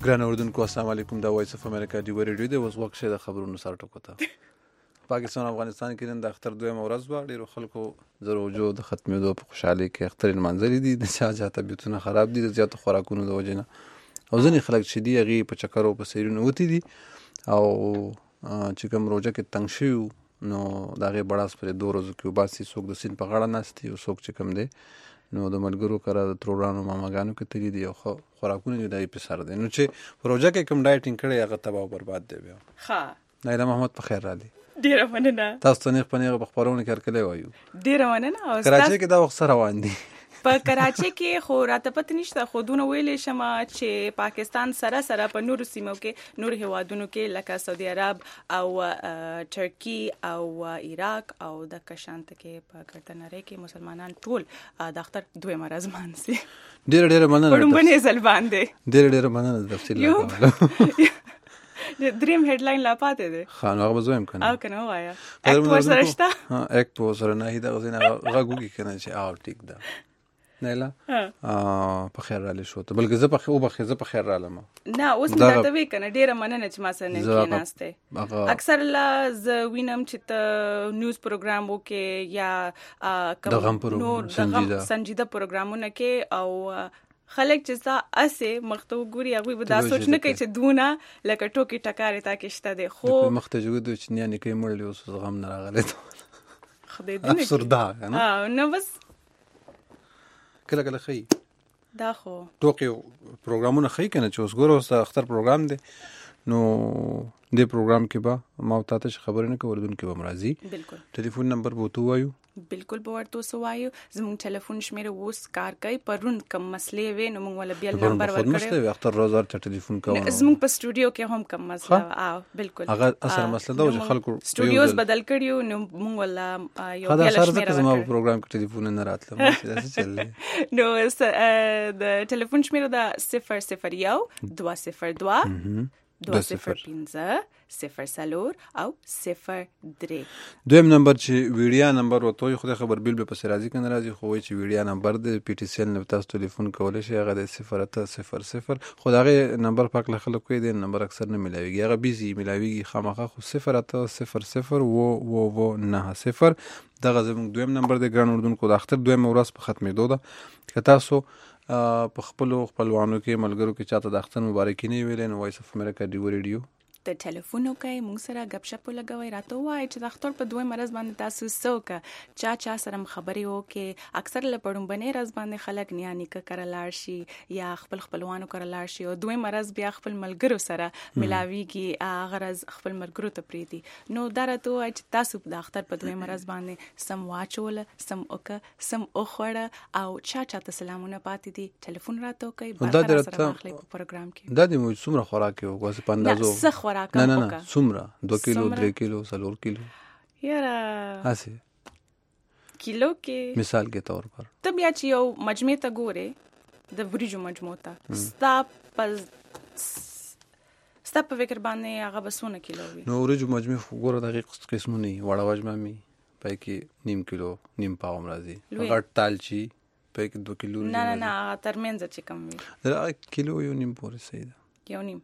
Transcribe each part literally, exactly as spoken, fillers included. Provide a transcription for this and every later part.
ګران اوردونکو السلام علیکم. دا وایس اف امریکا دی ریډیو دی. اوس وخت شه د خبرونو سره ټکو ته. پاکستان او افغانستان کې نن د اختر دویم ورځ وه. ډېرو خلکو زروجو د ختمېدو په خوشحالۍ کې اختر لمانځلي دي. د چا چا طبیعتونه خراب دي د زیاتو خوراکونو د وجې نه، او ځینې خلک چې دي هغې په چکرو په سیرونو وتي دي، او چې کوم روژه کې تنګ شوي وو نو د هغې بړاس پرې دوه ورځو کې وباسي. څوک د سیند په غاړه ناست دي او څوک چې کوم دی نو د ملګرو کره د ترورانو ماماګانو کې تلي دي او ښه خوراکونه دي د هغې په سر دی. نو چې په روژه کې کوم ډایټینګ کړی هغه تباه او برباد دی. بیا ښه نایله محمد په خیر راغلي. ډېره مننه. تاسو ته نیغ په نیغه په خپرونه کې هرکلی وایو. ډېره مننه. کراچۍ کې دا وخت څه روان دي؟ په کراچۍ کې خو راته پته نشته، خو دونه ویلی شم چې پاکستان سره سره په نورو سیمو کې، نورو هیوادونو کې لکه سعودي عرب او ترکی او عراق او د کشانته کې په ګردنرۍ کې مسلمانان ټول د اختر دویمه ورځ لمانځي. ډېره ډېره مننه. په لومبنۍ ځل باندې ډېره ډېره مننه د تفصیل لپاره. دریم هیډلاین لا پاتې دی. ښه نو هغه به زه وایم که نه؟ او که نه ووایه. اکټ ورسره شته؟ اکټ ورسره نه هي دغه ځای نه غږ وکړي که نه چې او ټیک ده. نیله په خیر رالی شو ته، بلکې زه په وبخې زه په خیر رالم. نه اوس مې درته وی که نه ډېره مننه چې ما سره نن کېناستې. اکثر لا زه وینم چې ته نیوز پروګرام وکې یا نور سنجیده پروګرامونه کې، او خلک چې ستا اسې مخ ته وګوري هغوی به دا سوچ نه کوي چې دونه لکه ټوکې ټکارې تا کې شته دی. خو مخ ته چې وګوري چې نیا نیکۍ مړلی اوس غم نه راغلی خدای دې افسرده که نه نه بس کله کله ښایي دا خو ټوکې پروګرامونه ښایي که نه چې اوس ګوره اوس د اختر پروګرام دی نو دې پروګرام کې به ما او تا ته چې خبرې نه کوو اردونکي به م راځي. بلکل ټلیفون نمبر به ورته ووایو. بلکل به ورته اوس ووایو. زموږ ټلیفون شمېره اوس کار کوي. پرون کم مسلې وې نو موږ وله بیا نمبر ورکړی. مسلې وې اختر ورځ هر چا ټلیفون کوو. زموږ په سټوډیو کې هم کم مسله وه. او بلکل هغه اصل مسله دا وه چې خلکو سټوډیوز بدل کړي وو نو موږ وله یو بله شمېره زما په پروګرام کې ټلیفونونه نه راتلم چې داسې چل دی. نو د ټلیفون شمېره ده صفر صفر یو دوه صفر دوه دوه صفر پنځه صفر څلور او صفر درې. دویم نمبر چې ویډیا نمبر ورته وایي، خدای خبر بیل به پسې راځي که نه راځي، خو وایي چې ویډیا نمبر دی پی ټي سی ایل نه تاسو ټلیفون کولی شئ. هغه دی صفر اته صفر صفر. خو د هغې نمبر په هکله خلک کوي دی نمبر اکثر نه میلاویږي، هغه بیزي میلاویږي خامخا، خو صفر اته صفر صفر اوه اوه اوه نهه صفر. دغه زموږ دویم نمبر دی. ګران اردونکو د اختر دویمه ورځ په ختمېدو ده. که تاسو په خپلو خپلوانو کې ملګرو کې چاته د اختر مبارکي نه ویلی نو وایس اف امریکا ډیو ریډیو ته ټلیفون وکړئ، موږ سره ګپ شپ ولګوئ، راته ووایئ چې د اختر په دویمه ورځ باندې تاسو څه وکړه، چا چا سره م خبرې وکړې. اکثر له په لومبنۍ ورځ باندې خلک نیا نیکه کره لاړ شي یا خپل خپلوانو کره لاړ شي، او دویمه ورځ بیا خپل ملګرو سره ملاویږي، هغه ورځ خپل ملګرو ته پرېږدي. نو دا راته ووایئ چې تاسو د اختر په دویمه ورځ باندې سم واچوله، سم وکړه، سم وخوړه، او چا چا ته سلامونه پاتې دي. ټلیفون راته وکړئ، برخه راسره واخلئ په پروګرام کې. دا دې مو څومره خوراک یې وکړه په اندازو؟ څه خوراک نه نه نه څومره؟ دوه کیلو، درې کیلو، څلور کیلو؟ یاره هسې کیلو کې مثال کې طور پر ته بیا چې یو مجموعې ته ګورې، د وریجو مجموعو ته، ستا په ستا په فکر باندې هغه به څونه کیلو وي؟ نو وریجو مجموعې خو ګوره د هغې قسمونه وي. وړه وجمه مې پای کې نیم کیلو، نیم پاو هم راځي. غټ تالچي پای کې دوه کیلو. نه نه نه هغه ترمنځه چې کم وي کیلو یو نیم پورې صحیح ده. یو نیم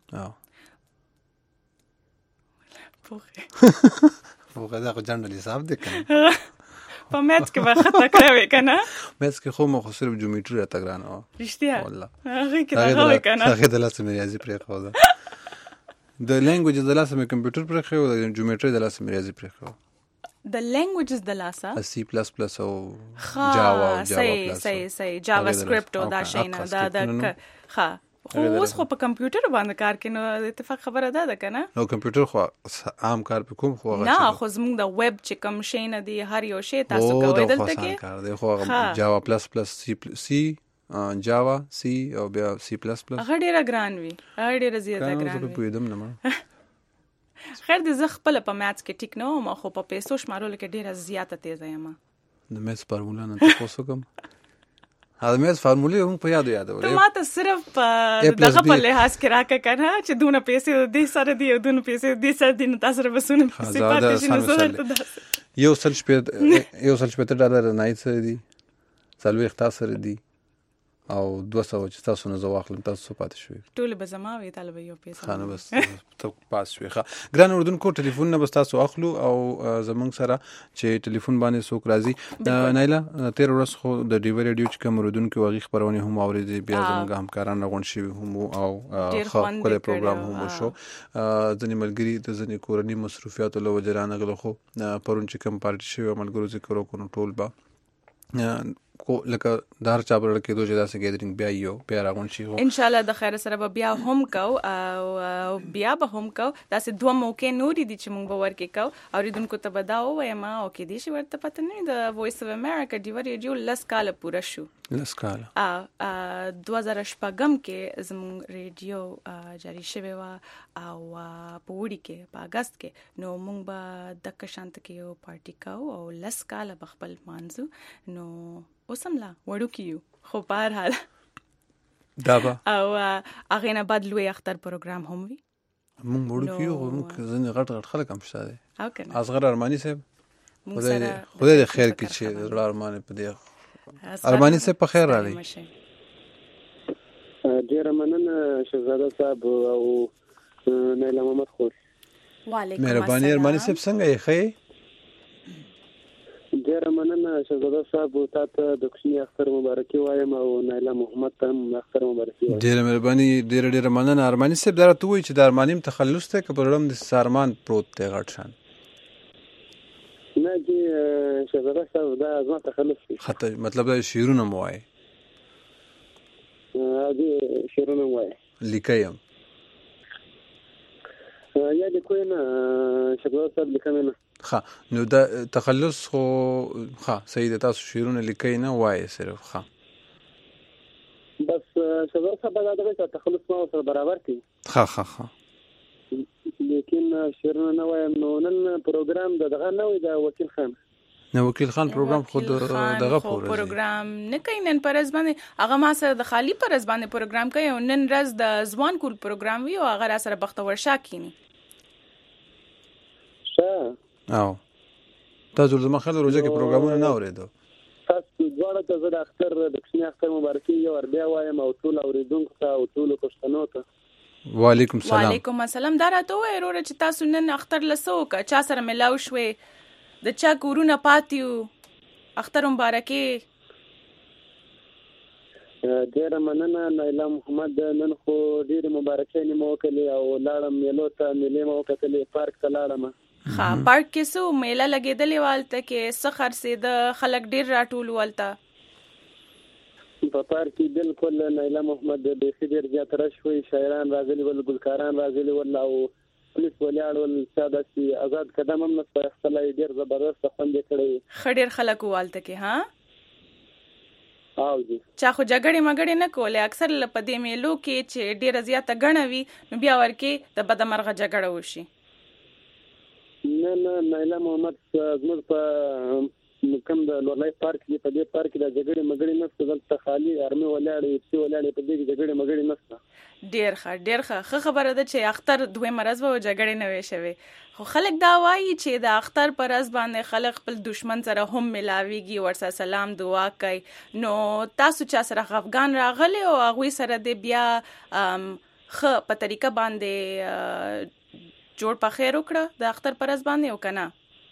پوخه پوخه دا خو جنرال حساب دی که نه؟ په میتس کې به ښه تکړه وې که نه؟ میتس کې خو ما خو صرف جیومیټري راته ګرانه وه. رښتیا؟ والله هغې کې دغه وې که نه؟ هغې د لاسه مې ریاضي پرېښوده. د لینګویجز د لاسه مې کمپیوټر پرېښی و، د جیومیټري د لاسه مې ریاضي پرېښی و. د لینګویجز د لاسه سی پلس پلس او جاوا او جاوا پلس. صحیح صحیح جاوا سکرپټ او دا شی نه دا د ښه. خو اوس خو په کمپیوټر باندې کار کوي، نو اتفاق خبره ده ده که نه؟ نو کمپیوټر خو عام کار پې کوم، خو نه خو زموږ د ویب چې کوم شی نه دی هر یو شی تاسو کوئ دلته کې. او دا خو کار دی، خو جاوا پلس پلس سی جاوا سی او بیا سی پلس پلس هغه ډېره ګران وي، هغه ډېره زیاته ګران وي. زه پوهېدم نه مړه. خیر دی، زه خپله په میتس کې ټیک نه وم، خو په پیسو شمارلو کې ډېره زیاته تیزه یم. د میتس فارموله نه تپوس وکړم. هغه میتس فارمولې هم په یادو یادولې. ته ما ته صرف په دغه په لحاظ کې راکړه که نه چې دونه پیسې د دې سره دي او دونه پیسې د دې سره دي، نو تا سره به څونه پیسې پاتې شي. نو زه درته داسې یو سل شپېته یو سل شپېته ډالره نایت سره دي، څلوېښت تا سره دي، او دوه سوه چې تاسو نه زه واخلم تاسو څه پاتې شوي ټولې به زما وي تاله به یو پیسه ښه نو بس ته پاس شوې ښه ګران اردونکو ټلیفونونه به ستاسو اخلو او زموږ سره چې ټلیفون باندې څوک راځي نایله تېره ورځ خو د ډیوه ریډیو چې کوم اردونکو هغې خپرونې هم اورېدې بیا زموږ همکاران راغونډ شوي هم او ښه ښکلی پروګرام هم وشو ځینې ملګري د ځینې کورني مصروفیاتو له وجې رانغلل خو پرون چې کوم پارټي شوي ملګرو ذکر وکړو نو ټول به کو لکه د هر چا پر کېدو چې داسې ګیدرینګ بیا یو بیا راغونډ شي ان شاء الله د خیر سره به بیا هم کو او بیا به هم کو داسې دوه موقع نورې دي چې موږ به ورکې کو اورېدونکو ته به دا ووایم او کېدای شي ورته پته نه وي د وایس اف امریکا ډیوه ریډیو لس کاله پوره شو لس کاله دوه زره شپږم کې زموږ ریډیو جاري شوې وه او په وړي کې په اګست کې نو موږ به دغه شانته کې یو پارټي کوو او لس کاله به خپل مانځو نو اوس هم لا وړوکي یو خو په هر حال دا به او هغې نه بعد لوی اختر پروګرام هم وي موږ وړوکي یو خو موږ ځینې غټ غټ خلک هم شته دی او که نه اصغر ارماني صاحب خدای دې خیر کړي چې زړه ارمان یې په دې ارماني صاحب په خیر راغلی ډېره مننه شهزاده صاحب او نیله محمد خور وعلیکم مهرباني ارماني صاحب څنګه یې ښه ډېره مننه شهزاده صاحب تا ته د کوچني اختر مبارکي وایم او نیله محمد ته هم اختر مبارکي وایم ډېره مهرباني ډېره ډېره مننه ارماني صاحب دا راته ووایي چې د ارماني تخلص دی که په زړه د سارمان پروت دی غټ شان نه جی شهزاده صاحب دا زما تخلص دی خطه مطلب دا شعرونه مو وایي دې شعرونه مو وایي لیکئ هم یا لیکوی نه شهزاده صاحب لیکم نه ښه نو دا تخلص خو ښه صحیح ده تاسو شعرونه لیکئ نه وایي صرف ښه بس شهزاده صاحب دا دغه تخلص ما سره برابر کړي ښه ښه ښه لیکن شعرونه نه وایم نو نن پروګرام د دغه نه وي د وکیل خان نه وکیل خان پروګرام خود دغه پورې پروګرام نه کوي نن پرز باندې هغه ما سره د خالی پرز باندې پروګرام کوي او نن ورځ د ځوان کول پروګرام وی او هغه سره بختور شاکینی ښه او تاسو زما خل روزه کې پروګرامونه نه اورېدو تاسو دواړه ته زه د اختر د کوچني اختر مبارکي یو ور بیا وایم او ټول اوریدونکو ته او ټول پښتنو ته وعلیکم السلام وعلیکم السلام دا راته وای وروره چې تاسو نن اختر لسو کا چا سره ملاو شوي د چا کورونه پاتیو اختر مبارکي ډېره مننه نیله محمد نن خو ډېرې مبارکۍ مو وکړلې او لاړم میلو ته میلې مو وکتلې پارک ته لاړم ها پارک کې سو میله لګېدلې والته کې څه خرڅېده خلک ډېر راټول والته په پارک کې بالکل نیله محمد بیخي ډېر زیات رش وی شاعران راغلي ول ګلکاران راغلي ول او پولیس ولاړ ول چې داسې آزاد قدم هم نسته اخیستلی ډېر زبردست خوند یې کړی ښه ډېر خلک والته کې ها او جی چا خو جګړې مګړې نه کولې اکثر په دې میلو کې چې ډېره زیاته ګڼه وي نو بیا ورکې د بدمرغه جګړه وشي نه نه نیله محمد زموږ په کوم د لورلای پارک دی په دې پارک کې د جګړې مګړې نشته دلته خالي ارمي ولاړې چې ولاړې په دې کې جګړې مګړې نشته ډېر ښه ډېر ښه ښه خبره ده چې اختر دوی مرز و جګړې نه وي شوي خو خلک دا وایي چې د اختر پر ورځ باندې خلک خپل دشمن سره هم ملاويږي ورسره سلام دعا کوي نو تاسو چا سره افغان راغلي او هغه سره د بیا خ په طریقه باندې جوړ په خیر وکړه د اختر پر ورځ باندې وکنه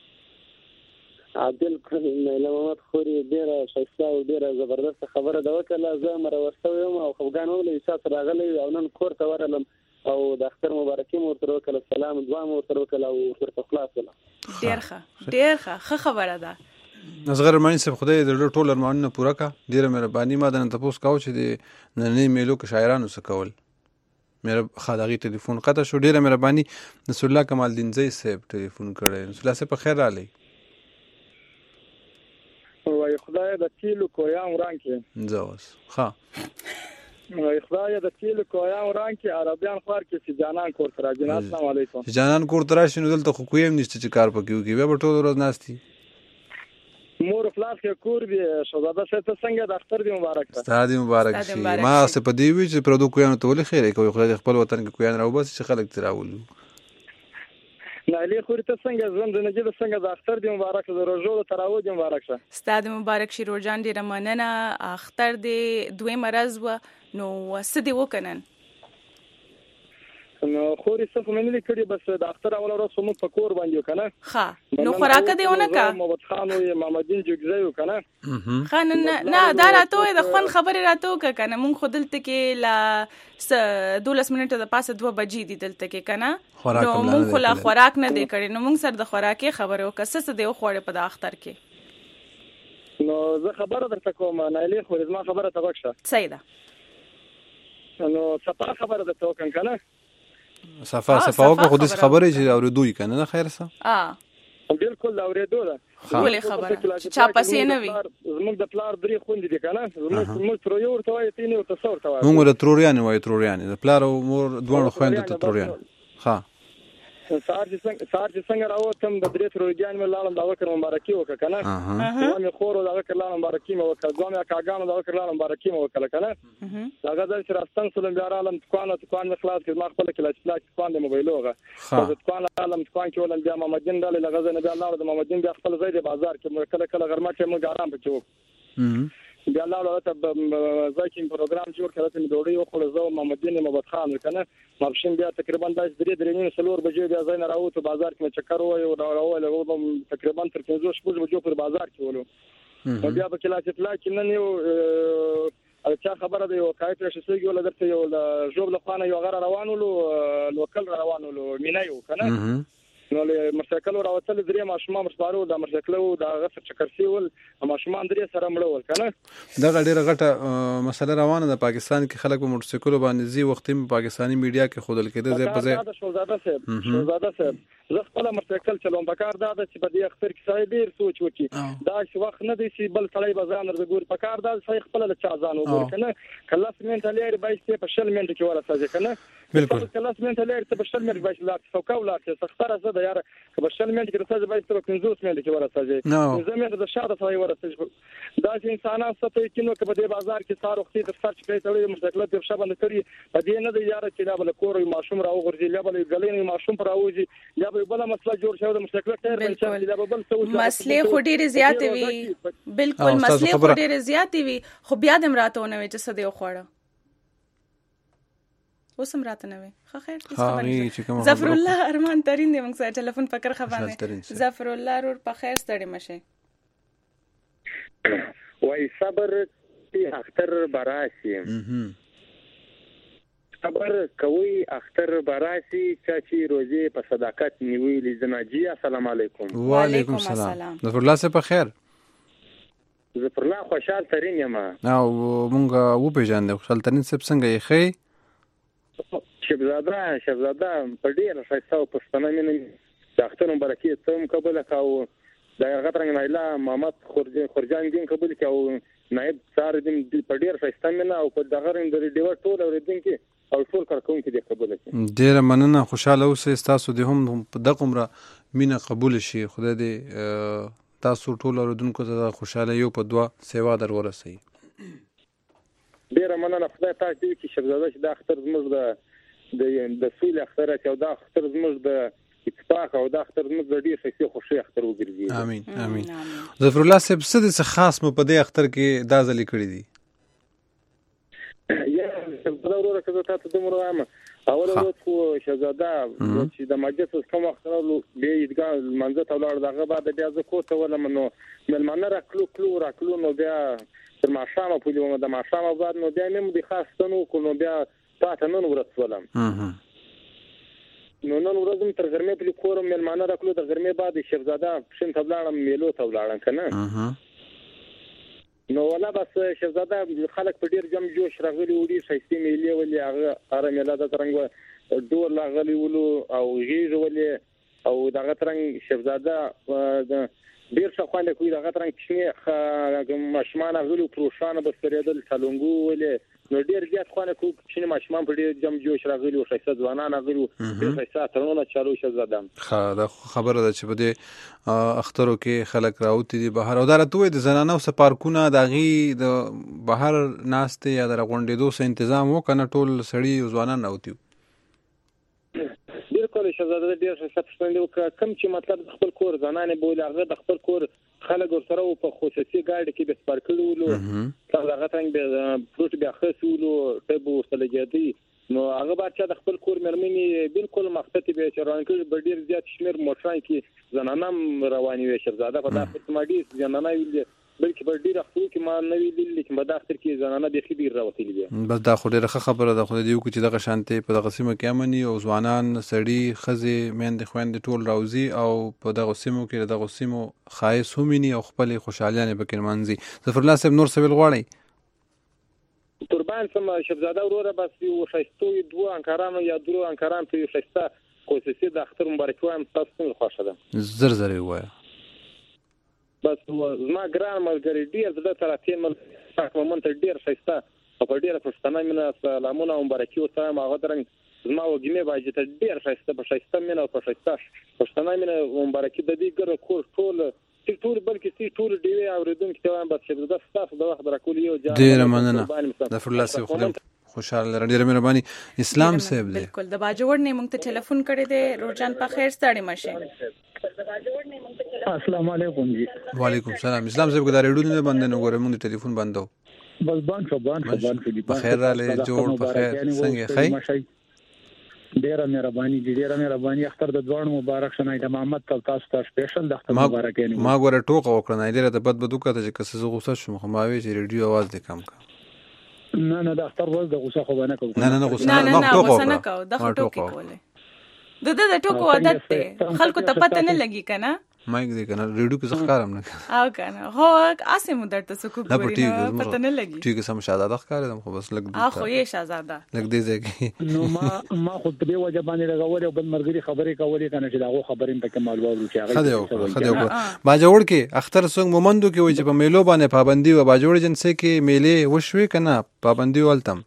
عادل نیله محمد خوري ډېره ښایسته او ډېره زبردست خبره ده وکړله زه مروسته یم او خفګان ومله احساس راغلی او نن کور ته ورغلم او د اختر مبارکي مو ورته وکړله سلام دعا مو ورته وکړله او ورته خلاص وله ډېر ښه ډېر ښه ښه خبره ده اصغر ارماني صاحب خدای دې ټول ارمانونه پوره کړه ډېره مهرباني ما د نن تپوس کاوه چې د نننۍ میلو کې شاعرانو څه کول مېره خدای ټلیفون قطع شو ډېره مهرباني نصر الله کمال دین زئی صاحب ټلیفون کړی نصر الله صاحب په خیر راغلی وای خدای د تیلو کویان وران کې زوس ها وای خدای د تیلو کویان وران کې عربیان خور کې چې جانان کور تر جنات السلام علیکم جانان کور تر شنو دلته خو کویم نشته چې کار پکې وکي بیا ټول ورځ ناشتي مور خلاص کې کور دی شهزاده څه څنګه د اختر دی مبارک ستاسو مبارک شي ما څه په دی وی چې پردو کویان ته ولې خیره کوي خدای خپل وطن کې کویان راو بس چې خلک تراولو نایلې خوري ته څنګه ژوند زندګي د څنګه د اختر دی مبارک شه د روژو د تراویح دی مبارک شه. ستاد مبارک شي روجان ډیره مننه. اختر دی دوی مرز و نو څه دی وکنن نو خوري څه خو مې نه کړی بس د اختر اول ورځ موږ په کور باندې کنه ها نو خوراک دیونه کا محمد خان او محمدین جوګزیو کنه خان نه دا راته د خون خبره راته وک کنه مونږ خودلته کې لا دولس منټه د پاسه دوه بجې دي دلته کې کنه نو مونږ خلا خوراک نه دی کړی نو مونږ سره د خوراکي خبره وکړه څه دی خوړې په د اختر کې نو زه خبره درته کوم نایلې خو زما خبره ته وکړه صحیح ده نو صفه خبره درته وکړم کنه صفه صفه وکړه خو دې خبرې چې اوریدوي کنه نه خیر څه اه بالکل اوریدو ده ولې خبره چې چا پسې نه وي زموږ د پلار درې خوندې دي کنه زموږ موږ تر یو ورته وایي تینې ورته څو ورته وایي موږ د تروریان وایي تروریان د پلار او مور دوه خويندې ته تروریان ها سار چې څنګه سار چې څنګه راوتم د درې تروریان مې لاړم دا وکړم مبارکي وکړه کنه اه مې خور دا وکړم مبارکي مې وکړه دوه مې کاګانو دا وکړم مبارکي مې وکړه کنه هغه د شراستان سلام بیا عالم تکوان تکوان مې خلاص کړ ما خپل کله چې لاک تکوان د موبایلوغه د تکوان عالم تکوان کې ولن بیا محمدین دل لغزه نه بیا لاړ د محمدین بیا خپل ځای د بازار کې کله کله غرمه کې موږ آرام پکې وکړو بیا لاړ ته ځکه پروګرام جوړ کړی ته ډوډۍ وخوړه زه محمدین محمد خان کنه مابشین بیا تقریبا د درې درې نیمه سلور بجې بیا ځای نه راوته بازار کې چکر وای او راول تقریبا تر پنځه شپږ بجو پر بازار کې ولو بیا په کلاس اطلاع کې نن یو اچھا خبره دی او کای پر شسګي ولا درته یو جوب لخوانه یو غره روانولو لوکل روانولو مینایو کنه نو له مرسکل راوتل درې ماشومان مرسپارو د مرسکلو د غفر چکرسي ول ماشومان درې سره مړول کنه دا ډیره غټه مسله روانه ده پاکستان کې خلک په موټر سایکل باندې زی وخت په پاکستاني میډیا کې خودل کېده زې په زې شوزاده صاحب شوزاده صاحب زه خپل مرسکل چلوم پکار دا چې په دې اختر کې سړی ډیر سوچ وکړي دا چې وخت نه دی چې بل سړی بازار نه ګور پکار دا سړی خپل له چا ځان وګور کنه کله سمنټ لري بایسته په شل منټ کې ورسېږي کنه بالکل کله سمنټ لري په شل منټ بایسته لا څوکاو لا څه سختره زه د یار په شل منټ کې رسېږي بایسته په پنځوس منټ کې ورسېږي زه مې د شاده سړی ورسېږي دا چې انسانان ستې کینو کې په دې بازار کې سار وختي د سر چې کوي مرسکل په شپه باندې کړی په دې نه دی یار چې دا بل کور ماشوم راو غورځي یا بل غلې ماشوم پر راوځي یا بل مسله جوړ شو د مشکل ټیر بنچ دا بل څه مسلې خو ډېرې زیاتې وي بالکل مسلې خو ډېرې زیاتې وي خو بیا د مراتونه وي چې څه دی خوړه اوسم راته نه وي خو خیر ظفر الله ارمان ترين دی موږ سره ټلیفون فکر خبرنه ظفر الله رور په خیر ستړي مشه وای صبر په اختر براسي خبر کوي اختر براسي چې روزي په صداقت نیولې زناجي السلام علیکم وعلیکم السلام ظفر الله سه په خیر ظفر الله خوشحال ترين یم او مونږ و پیژاندو خوشحال ترين سب څنګه یې خې شهزاده شهزاده په ډیر ښایسته پښتنه مين د اختر مبارکي ته قبول کاو دا غترنګ نایلا محمد خورجان خورجان دین قبول کاو نائب سار دین په ډیر ښایسته مين او په دغه رنګ د ډیو ټول اوریدونکو او ټول کارکونکو دې قبول کړي ډیر مننه خوشاله اوسئ تاسو دې هم په دغه عمره مینه قبول شي خدای دې تاسو ټول اوریدونکو ته خوشاله یو په دعا سیوا در ورسي ډیر مننه خدای تاسو دې چې شهزاده چې د اختر زموږ د د سویل اختر چې دا اختر زموږ د اتفاق او د اختر زموږ د ډیر ښه خوشي اختر وګرځي امين امين ظفر الله صاحب څه د خاص مو په دې اختر کې دا ځلې کړی دي یا په ضروره کې تاسو د مرام اول ورځ خو شهزاده چې د مجلس کوم وخت راغلو به ایدګاه منځ ته ولاړ دغه بعد بیا زه کوته ولم نو ملمنه راکلو کلو راکلو نو بیا تر ماښام په لومه د ماښام بعد نو بیا مې د خاص تنو کو نو بیا پاتې نن ورځ ولم نو نن ورځ تر غرمې په کورم ملمانه راکلو تر غرمې بعد شهزاده شین تبلاړم میلو تبلاړم کنه نو ولا بس شهزاده خلک په ډیر جم جوش راغلي وړي شایسته میلې ولې هغه اره میلاده ترنګ ډور راغلي ولو او غیږ ولې او دغه ترنګ شهزاده ډیر څه خوانه کوي دغه ترنګ چې ماشمان غلو پروشانه بسریدل تلونګو ولې نو ډیر زیات خوانه کوي چې ماشمان په ډیر جم جوش راغلي او شایسته ځوانان غلو ډیر شایسته ترونه چالو شهزاده خا دا خبره ده چې په دې اخترو کې خلک راوتی دي بهر او دا راته د زنانو سپارکونه دغه د بهر ناشته یا د غونډېدو سه تنظیم وکنه ټول سړی ځوانان راوتی بالکل شهزاده ډیر ښه پوښتنه وکړه. کوم چې مطلب خپل کور زنانې بوله هغه د خپل کور خلک ورسره په خصوصي ګاډي کې به سپار کړي ولو هغه څنګه به پروت بیا خسولو ټبو سلګیدي نو هغه بچا د خپل کور مرمنې بالکل مخته به چران کې به ډیر زیات شمیر موټران کې زنانم رواني وي شهزاده په داخل ماډي زنانه ویل بلکې په ډیر وخت کې ما نه ویل چې په داخل کې زنانه به خبير راوتلي دي. بس دا خو ډیره خبره ده خو دې یو چې دغه شانتي په دغه سیمه کې امني او ځوانان سړي خزي مېند خويند ټول راوزي او په دغه سیمو کې دغه سیمو خایس هميني او خپل خوشاليانه بکر منځي. ظفر الله صاحب نور سویل غواړي قربان سم شهزاده وروره بس یو شایستوي دوه انکارانو یا درو انکاران په یو شایسته کوسسي د اختر مبارک وایم تاسو ته خوښه ده زر زر وای بس زما ګران ملګری ډیر د تراتین مل تاسو مونته ډیر شایسته او په ډیره پښتنه مینه سلامونه او مبارکي او سلام هغه درنګ زما وګمه باجه ته ډیر شایسته په شایسته مینه او په شایسته پښتنه مینه او مبارکي د دې ګر کور ټول ټول بلکې سی ټول دی اوریدونکو ته وایم بس چې د تاسو د وخت راکول یو ځای ډیر مننه د فر الله سي خدای خوشاله ډیر مهرباني. اسلام صاحب دی بالکل د باجوړ نه مونږ ته ټلیفون کړی دی روزان په خیر ستړي مشه. السلام علیکم جی. وعلیکم السلام. اسلام صاحب کو دا ریډیو نه بند نه غوړم موږ ټلیفون بندو بس بان شو بان شو بان شو په خیر را لې جوړ په خیر څنګه خی ډیره مهرباني ډیره مهرباني اختر د دوړ مبارک شنه د محمد تاسو ته سپیشل د اختر مبارک نه ما غوړه ټوکه وکړه نه ډیره د بد بدو کته چې کس زه غوسه شوم خو ما وی چې ریډیو आवाज دې کم کا نه نه د اختر ورځ د غوسه خو نه کوم نه نه غوسه نه نه غوسه نه کو د ټوکې کوله د د ټوکو عادت ته خلکو ته پته نه لګي کنه مایک دې کنه ریډیو کې څه ښکارم نه او کنه هو اسه مو درته سکو ګوري نه پته نه لګي ټیک سم شهزاده ښکارم خو بس لګ دې اخو یې شهزاده لګ دې ځکه نو ما ما خو په دې وجه باندې لګول او بل مرګري خبرې کولې کنه چې داغه خبرې ته کمال وورو چې هغه خدای خدای باجوړ کې اختر څنګه مومندو کې وي چې په میلو باندې پابندي و باجوړ جنسه کې میلې وشوي کنه پابندي ولتم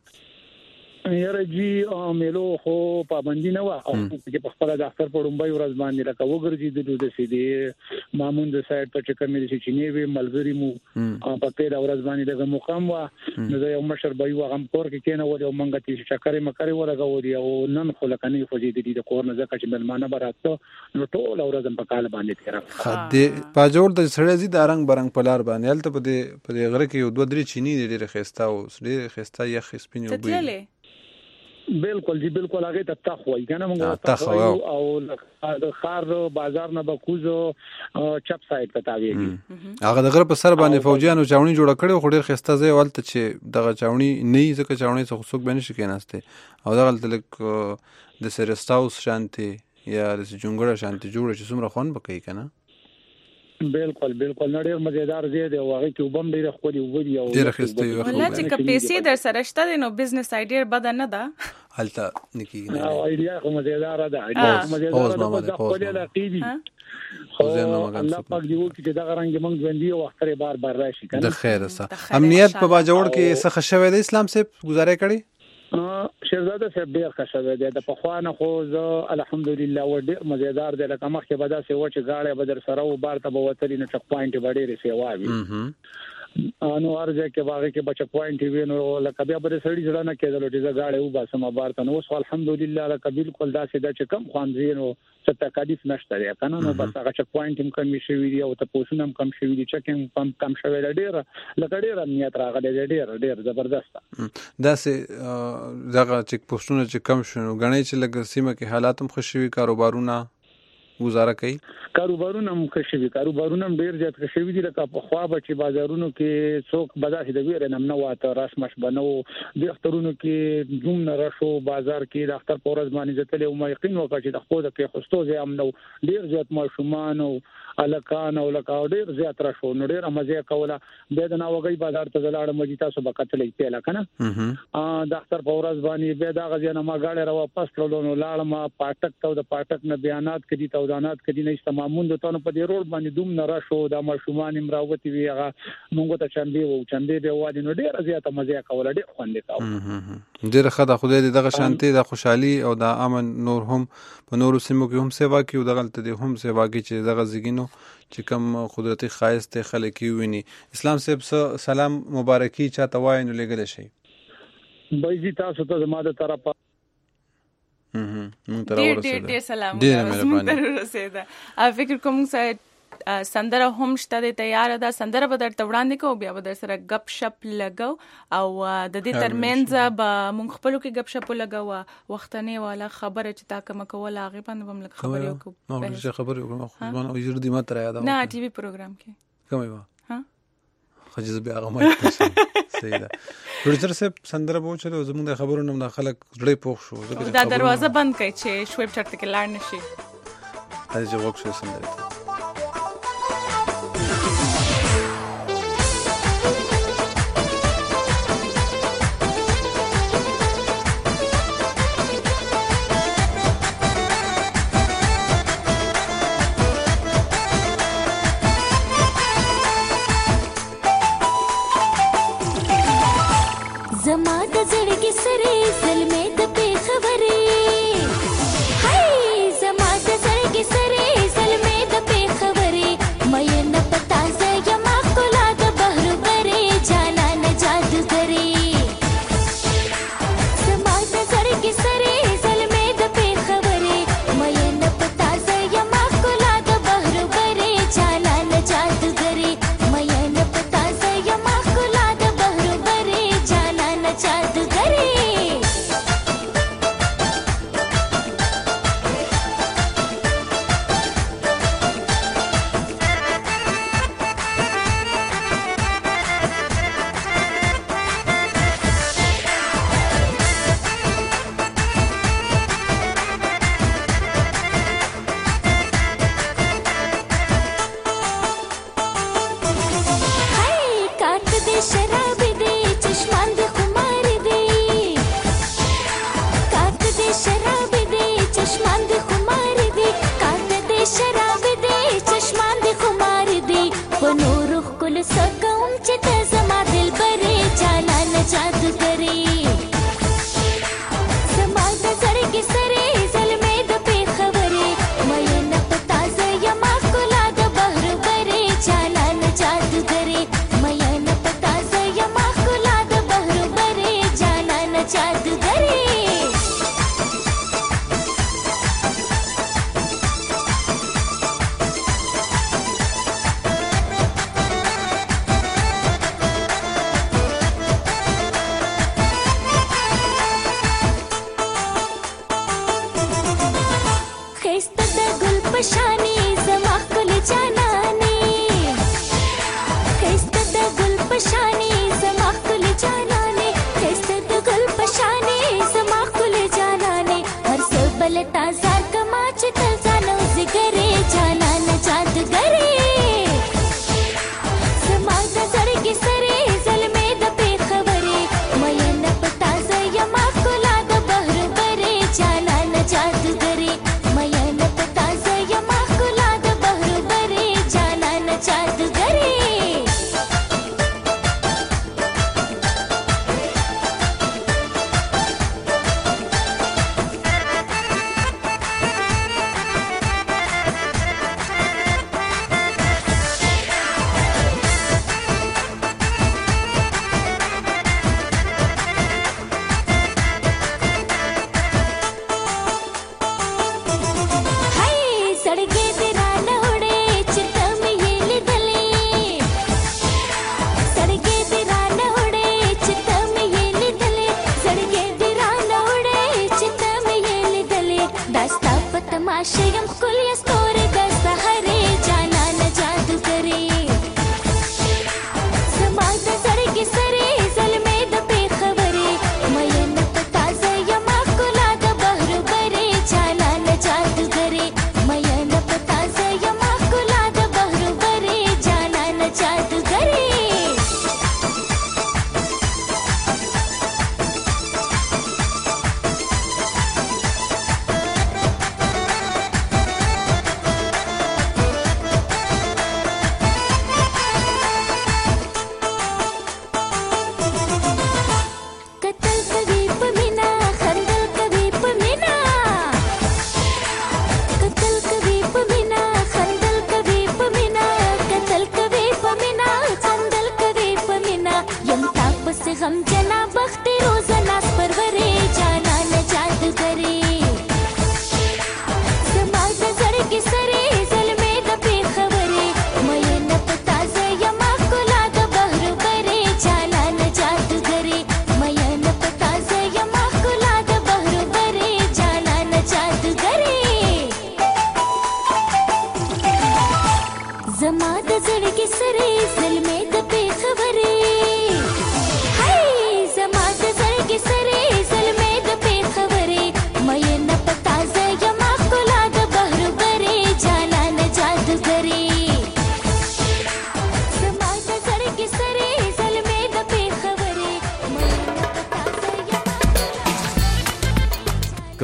یاره جی میلو خو پابندی نه و او چې په خپل د اختر په ډومبای ورځ باندې لکه وګرځي د سیدي مامون د سایت په چې کومې چې چینی وی ملګری مو په پیډ ورځ باندې د مقام و نو یو مشر به یو غم کور کې کینه و او مونږ ته چکرې مکرې ورغوري او نن خو لکه نه خو دې د کور نه ځکه چې ملمانه براته نو ټول ورځ په کال باندې تیر خدای باجوړ د سړی زی د رنگ برنګ پلار باندې الته په دې په دې غره کې یو دوه درې چینی ډېر خستا او ډېر خستا یا خسپینی وبوي بالکل جی بالکل هغه ته تخوي کنه موږ او د خار بازار نه بکوزو چپ سایت ته تاویږي هغه د غره په سر باندې فوجیانو چاوني جوړ کړي خو ډیر خسته ځای ولته چې دغه چاوني نه ځکه چاوني څخه څوک بنه شي کېناسته او دغه تلک د سرستاوس شانتي یا د جونګړه شانتي جوړ چې څومره خون بکې کنه بالکل بالکل نړۍ مزیدار دی او هغه کې وبم ډیره خو دی وګړي او ډیره خسته یو ولله چې کپېسې در سره شته نو بزنس ایډیا بد نه ده هلته نکی نه ایډیا خو مزیدار ده ایډیا مزیدار ده خو له عقیدی خو الله پاک دی چې دا رنګ مونږ ژوندۍ او اختر بار بار راشي کنه د خیر سره امنیت په باجوړ کې څه خښوي د اسلام صاحب گزارې کړي شهزاده صاحب ډیر ښه دی د پخوانه خو زه الحمدلله و ډیر مزیدار دی لکه مخکې به داسې و چې غاړه به در سره و بار ته به وتلی نه چک پوینټ به ډېرې سیوا وي نو هر ځای کې باغې کې به چک پوینټ وي نو لکه بیا به سړي زړه نه کېدل چې زه غاړه وباسم بار ته نو اوس الحمدلله لکه بالکل داسې ده چې کم خوندزي نو څه تکلیف نشته دی کنه نو بس هغه چک پوینټ هم کم شوي دي او تاسو هم کم شوي دي چک هم کم شوي دی ډیر لکه ډیر امنیت راغلی دی ډیر ډیر زبردست داسې دغه چک پوسټونه چې کم شونه غنۍ چې لګ سیمه کې حالات هم خوشوي کاروبارونه گزاره کوي کاروبارونه هم خوشوي کاروبارونه هم ډیر زیات خوشوي دي لکه په خوا به چې بازارونو کې څوک بداسي د ویره نم نه واته رسمش بنو د اخترونو کې دوم نه راشو بازار کې د اختر په ورځ باندې ځتل او ما یقین وکړ چې د خو د کې خوستو زه هم نو ډیر زیات ماشومان او الکان او لکه ډیر زیات راشو نو ډیر مزه کوله به د ناوګي بازار ته لاړ مجي تاسو به قتلې پیلا کنه ا د اختر په ورځ باندې به دا غزنه ما غاړه را واپس کړلو نو لاړ ما پاټک ته د پاټک نه بیانات کړي ودانات کدي نه استمامون د تاسو په دې روډ باندې دوم نه راشو د ماشومان امراوتی وی هغه مونږ ته چاندي وو چاندي به وادي نو ډیر زیاته مزه کوله ډیر خوند کاوه ډیر خدای خدای دغه شانتي د خوشحالي او د امن نور هم په نورو سیمو کې هم سیوا کوي او دغه ته هم سیوا کوي چې دغه زګینو چې کوم قدرتي خایس ته خلک ویني. اسلام صاحب سلام مبارکي چاته وای نو لګل شي بایزي تاسو ته زماده طرفه مونږ ته ډیر راورسېده. ډیر ډیر سلام ډیره مونږ مهرباني. ته ورسېده. ا فکر کوم سره سندره هم شته د تیار ده، سندره به درته وړاندې کوو، بیا به در سره غپ شپ لګو او د دې ترمنځ به مونږ خپلو کې غپ شپ لګو. وختنې والا خبره چې تا کوم کوله هغه باندې هم لږ خبرې وکړو. نو څه خبرې وکړم خو ځوان او یزر دې ماته را یاد نه ټي وي پروګرام کې کومه وا ها خو چې بیا هغه مې صحیح ده. پروډوسر صاحب سندره به چلو زموږ د خبرو نم خلک ډېر پوښ شو دا دروازه بند کړئ چې شویب چرته کې لاړ نشي. هغه چې وښه سندره زما د زړګي سره زلمه د په خبره هاي زما د زړګي سره زلمه د په خبره مې نه پتا زه ما کولا د بحر بره جانا نه جادوګری زما د زړګي سره زلمه د په خبره مې نه پتا زه ما کولا د بحر بره جانا نه جادوګری مې نه پتا زه ما کولا د بحر بره جانا نه جادوګری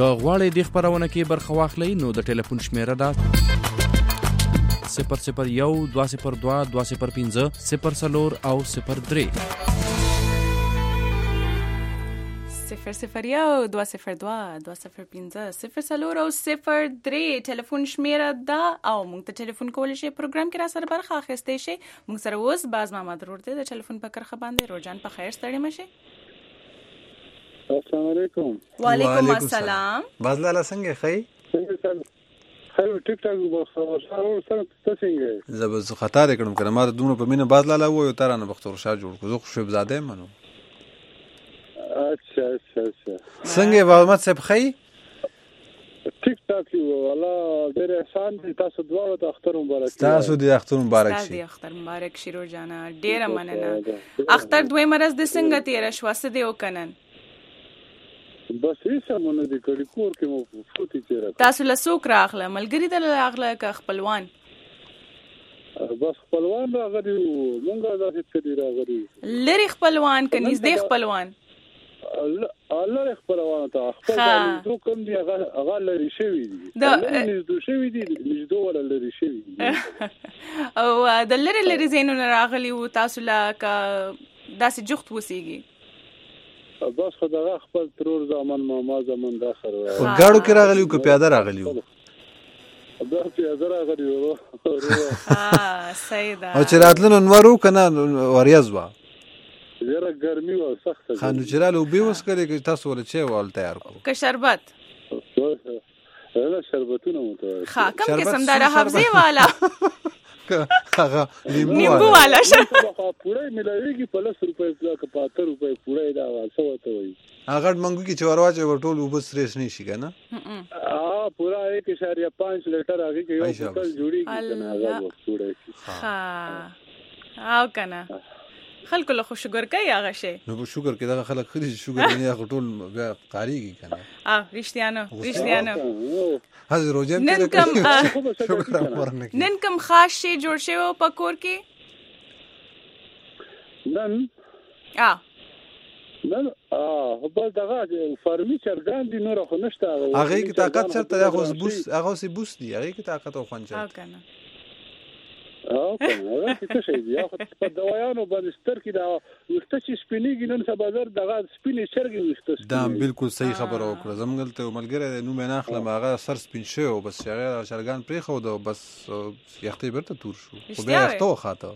که غواړئ دې خپرونه کې برخه واخلئ نو د ټلیفون شمیره ده صفر صفر یو دوه صفر دوه دوه صفر پنځه صفر څلور او صفر درې صفر صفر یو دوه صفر دوه دوه صفر پنځه صفر څلور او صفر درې ټلیفون شمیره ده او موږ ته ټلیفون کولی شئ پروګرام کې را سره برخه اخیستی شئ. موږ سره اوس باز محمد ورور دی د ټلیفون په کرښه باندې. روجان په خیر ستړي مه شئ. السلام علیکم. وعلیکم السلام. باز لاله څنګه خی؟ خیر ټیک ټاک بخور سره سره څنګه زه به خطا کړم کنه ما دومره په مینه باز لاله وو تر نه بختور شاه جوړ کو زه خوشب زاده منو. اچھا اچھا اچھا څنګه محمد صاحب خی؟ ټیک ټاک یو الله ډېر احسان دي. تاسو دواړو ته اختر مبارک. تاسو دې اختر مبارک شي. تاسو دې اختر مبارک شي روجانا. ډېر مننه. اختر دوی مرز د څنګه تیر شو څه دی وکنن؟ بس هیڅ مونږ دې کړي کور کې مو فوټی تیر. تاسو له څوک راغله ملګری د راغله که خپلوان؟ بس خپلوان راغلي مونږه ځکه چې راغلي. لری خپلوان که نږدې خپلوان؟ الله خپلوان ته خپل د کوم دی هغه لري شوی دي. دا نږدې شوی دي نږدې ولا لري شوی دي. او د لری لری زینونه راغلي وو تاسو لا کا داسې جخت وسیږي؟ بس خدای خپل ترور زمان ماما زمان دا خر خو ګاړو کې راغلی او پیاده راغلی وو؟ دا پیاده راغلی وو. ها سیدا. او چې راتلنو نورو کنه وریاز وا زیره ګرمي او سخت. خانو چرالو به وسکلې چې تاسو ول چې وال تیار کو که شربت نه شربتونه مو ته ها کوم قسم دار حفظي والا هغه نیمبو والا پوره ملایږي په لس روپۍ پلاک په اته روپۍ پوره دا واسه وته وي. هغه منګو کې چورواچ ورټول وبس ریس نه شي کنه. اه پورا ایک اشاریه پانچ لیټر هغه کې یو بوتل جوړیږي کنه هغه پوره. ها او کنه خلکو له خو شوګر کوي هغه شی. نو په شوګر کې دغه خلک خري شوګر نه هغه ټول بیا قاریږي کنه. اه رښتیانو رښتیانو. هغه روزم نن کم نن کم خاص شی جوړ شوی په کور کې؟ نن اه نن اه بل دغه فرنیچر ګاندي نور خو نشته. هغه کې طاقت چرته هغه بوس هغه سي بوس دی هغه کې طاقت او خوان چرته. او کنه او کنه څه شي دی خو په دوايانو باندې ستر کې دا وخت چې سپینیږي نن سبا زر دغه سپینې چرګي وخت. دا بالکل صحیح خبره وکړه. زمونږ ته ملګری نو مې ناخله هغه سر سپین شو بس هغه شرګان پرې خو دا بس یختې برته تور شو خو بیا یختو خاطه.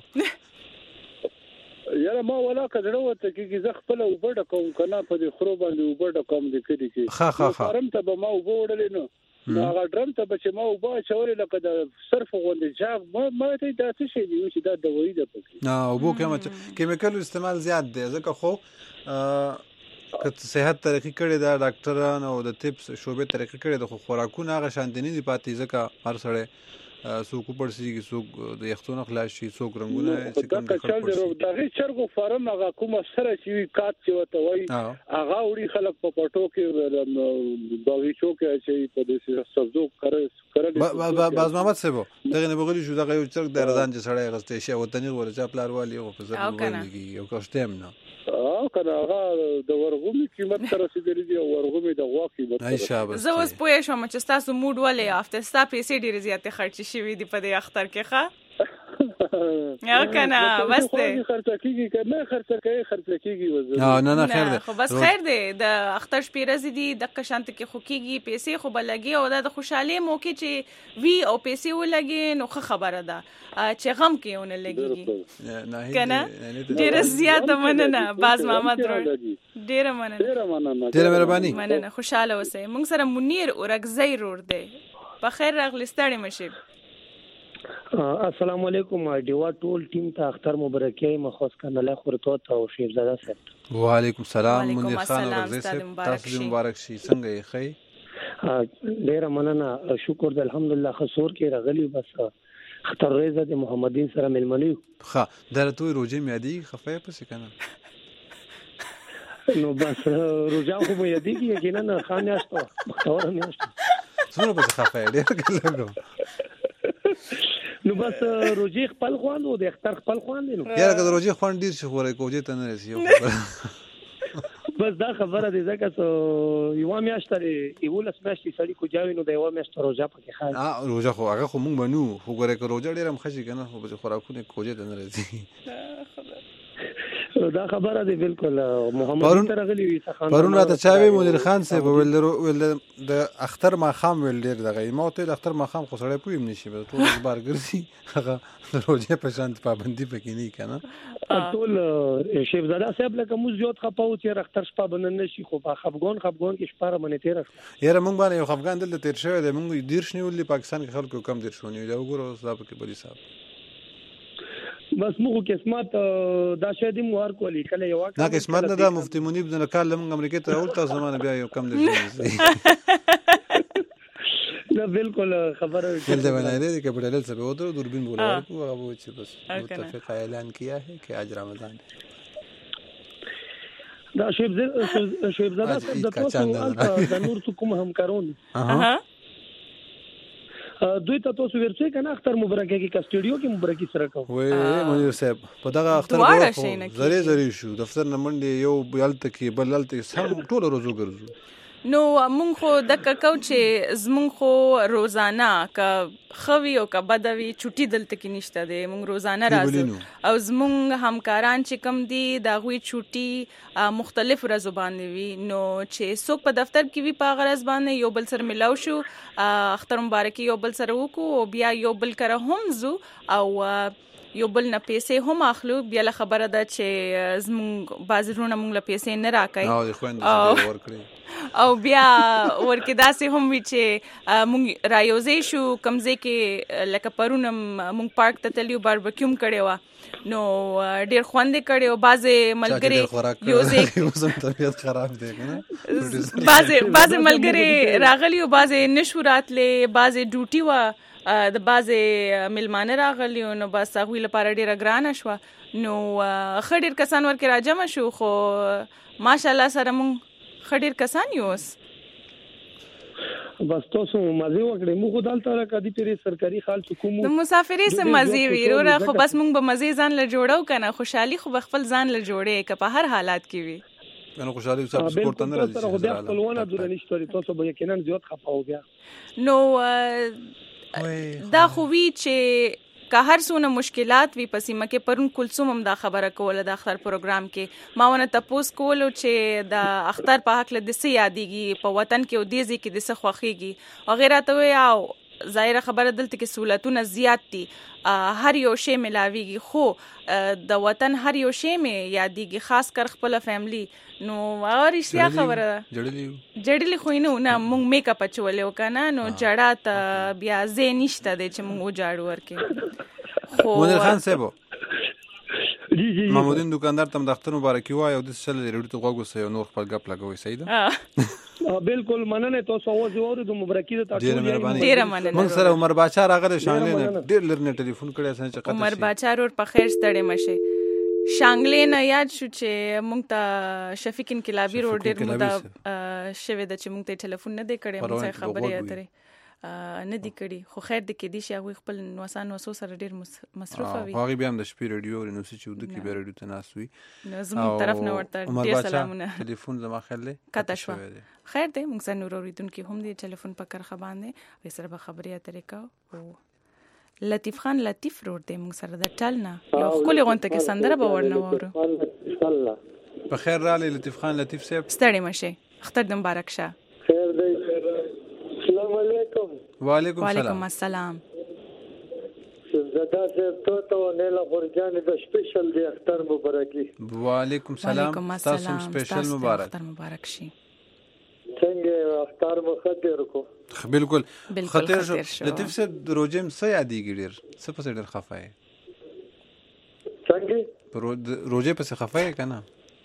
یاره ما ولا کډړو ته کې زه خپل وبډ کوم کنه په دې خرو باندې وبډ کوم دې کړي کې خا خا خا فرم ته به ما وبوړل نو هغه درم ته به چې ما وبا چورې لکه د صرف غوندې جاغ ما ما ته دا څه شي دی چې دا دوايي ده پکې. نه وبو کوم کیمیکل استعمال زیات دی ځکه خو که صحت ترقی کړي دا ډاکټرانو او د طب شوبې ترقی کړي د خوراکونو هغه شانتي نه دی پاتې ځکه هر سړی څوک پړسي څوک د یختونو خلاص شي څوک رنگونه چې کوم د خلک پړسي. دغه چرګو فارم هغه کومه سره چې کات چې وته وای هغه وړي خلک په پټو کې باغچو کې چې په دې سبزو کړل. باز محمد صاحب دغه نه بغلی شو دغه یو چرګ د رضان چې سړی غسته شي وطني ول چې پلار والی او په ځل ولګي یو کوشتم نه او کنه هغه د ورغومي قیمت تر رسیدلې دی او ورغومي د غوا قیمت. ایشابه زه اوس پوه شوم چې تاسو موډ ولې افته ستا پیسې ډېرې زیاتې خرچ شوي دي په دې اختر کې ښه؟ یا کنه بس دی خرڅ کیږي کنه خرڅ کوي خرڅ کیږي وزن. نه نه نه خیر دی خو بس خیر دی د اختر شپې ورځې دي د قشانت کې خو کیږي پیسې خو بلګي او د خوشحالي موقع چې وی او پیسې ولګي نو ښه خبره ده چې غم کې ونه لګي کنه. ډېر زیاته مننه باز محمد ورور ډېر مننه ډېر مهرباني مننه. خوشاله اوسئ. موږ سره منیر اورګزی رور دی. په خیر راغلی ستړي مشي. السلام علیکم دیوا ټول ټیم ته اختر مبارک یم مخصوص کنه خورتو ته او شیرزاده صاحب. وعلیکم السلام منیر خان ورزی صاحب تاسو مبارک شي. څنګه یې خی؟ ډیر مننه شکر د الحمدلله خسور کې راغلی بس اختر ریزه د محمدین سره ملمنو. ښه درته روزه میادي خفه پسې کنه نو بس روزه خو مې یادی کې یقینا خان یاستو مختور نه یاستو څومره پسې خفه ډیر کله نو بس روزي خپل خوان او د اختر خپل خوان دي. نو یاره که روزي خوان ډیر شي خورای کوجه ته نه رسي بس دا خبره دې ځکه چې یو میاشت لري یو لاس میاشتې سړی کوجاوي نو د یو میاشت روزه پکې خاص اه روزه خو هغه خو مونږ بنو خو ګوره که روزه ډېر هم خشي کنه خو به خوراکونه کوجه ته نه راځي دا خبره دی بالکل محمد تر غلی وي څخه پرون راته چاوي مدیر خان صاحب ول ول د اختر ما خام ول ډیر دغه ما ته د اختر ما خام خو سړی پویم نشي به ټول بار ګرځي هغه روزه په شان پابندي پکې نه کنه ټول شیخ زاده صاحب لکه مو زیات خپاو چې اختر شپه بنن نشي خو په خفګون خفګون کې شپه باندې تیر یاره مونږ باندې یو خفګان دلته تیر شوی دی مونږ دیر شنی ولې پاکستان کې خلکو کم دیر شونی دا وګورو صاحب کې بلی صاحب بس موږ قسمت دا شاید مو هر کولی کله یو نه قسمت نه دا مفتی منیب د کال لمغه امریکا ته راول تاسو زمانه بیا یو کم دي نه بالکل خبره دل ته ونه لري کې په دلیل څه به دوربین بولا کو هغه چې بس متفق اعلان کیا ہے کہ آج رمضان دا شیب شیب زاده صاحب د تاسو د نور کوم همکارون دوی ته تاسو ورڅ کنه اختر مبارکه کې کسټډیو کې مبارکي سره کوم وې منیر صاحب په دغه اختر زری زری شو دفتر نه منډي یو بلته کې بللته سم ټول روزو ګرځو نو مونږ خو د ککو چې زمونږ خو روزانه ک خوي او ک بدوي چټي دلته کې نشته دی مونږ روزانه راځو او زمونږ همکاران چې کم دي دا غوي چټي مختلف ورځو باندې وي نو چې څوک په دفتر کې وي په غرض باندې یو بل سره ملاو شو اختر مبارکي یو بل سره وکړو او بیا یو بل کره هم زو او یو بل نه پیسې هم اخلو بیا له خبره ده چې زمونږ بازارونه مونږ له پیسې نه راکای او خويندې ورکړي او بیا ورکه داسې هم وی چې مونږ رایوځې شو کمزې کې لکه پرونم مونږ پارک ته تلیو باربیکیوم کړي وا نو ډیر خوندې کړي او بازه ملګری یوځې اوسم طبيعت خراب دی کنه بازه بازه ملګری راغلی او بازه نشورات له بازه ډیوټي وا د بازه ملمانه راغلی نو بس هغه لپاره ډیره ګرانه شو نو خډیر کسان ورکه راجم شو خو ماشاءالله سره مونږ خډیر کسان یوس بس تاسو مزه وکړې موږ دلته راکدي پیری سرکاري خال حکومت د مسافرې سم مزه ویرو خو بس موږ به مزه ځان له جوړو کنه خوشحالي خو خپل ځان له جوړې ک په هر حالات کې وي کنه خوشحالي صاحب سپورت نه راځي سره خو د خپلونه دونه نشته تاسو به یقینا زیات خپاو بیا نو دا خو وی چې که هر څونه مشکلات وي پسې مکه پرون کلثوم هم دا خبره کوله د اختر پروګرام کې ما ونه تاسو کولو چې د اختر په حق له د سي یادېږي په وطن کې او دیزي کې د څه خوخيږي او غیرته وي او ظاهره خبره دلته کې سہولتونه زیات دي هر یو شی ملاويږي خو د وطن هر یو شی می یادېږي خاص کر خپل فیملی نو اور اشیا خبره جړلې جړلې خو نه نه مونږ میک اپ چولې وکنه نو جړه ته بیا زه نشته د چې مونږ جاړو ورکه خو منیر خان صاحب جی جی محمودین دکاندار تم د اختر مبارکي وای او د سل لري ته غوغو سه نور خپل غپ لګوي سیده بالکل مننه تاسو اواز اورئ د مبارکي د تاسو ډیر مننه مونږ سره عمر باچا راغله شانلې ډیر لرنه ټلیفون کړی سن چې عمر باچا ور په خیر ستړي مشه شانګلې نه یاد شو چې مونږ ته شفیق انقلابی رو ډیر مده شوه د چې مونږ ته ټلیفون نه دی کړی مونږ خبرې اترې نه دی کړی خو خیر د کې دي چې هغه خپل نوسان وسو سره ډیر مصروف وي هغه بیا هم د شپې رادیو نو چې د کې بیا رادیو تناسوي نو زموږ طرف نه ورته ډیر سلامونه ټلیفون زما خلې کته شو خیر دی مونږ سره نور اوریدونکو هم دی ټلیفون په کار خباندې وې سره به خبرې اترې کا او لطیف خان لطیف روډ دی مونږ سره د ټلنه یو خپل غونته کې سندره به ورنه وره په خیر را لطیف خان لطیف صاحب ستړي مشه اختر د مبارک شه خیر دی السلام علیکم وعلیکم السلام وعلیکم السلام زدا صاحب ته ته نه لا خورجان د سپیشل دی اختر مبارکي وعلیکم السلام تاسو سپیشل مبارک اختر مبارک شي څنګه اختر مو خطر کو بالکل خطر شو لطیف صاحب روزم سه یادېږي ډیر څه په ډیر خفای څنګه روزه په څه خفای کنه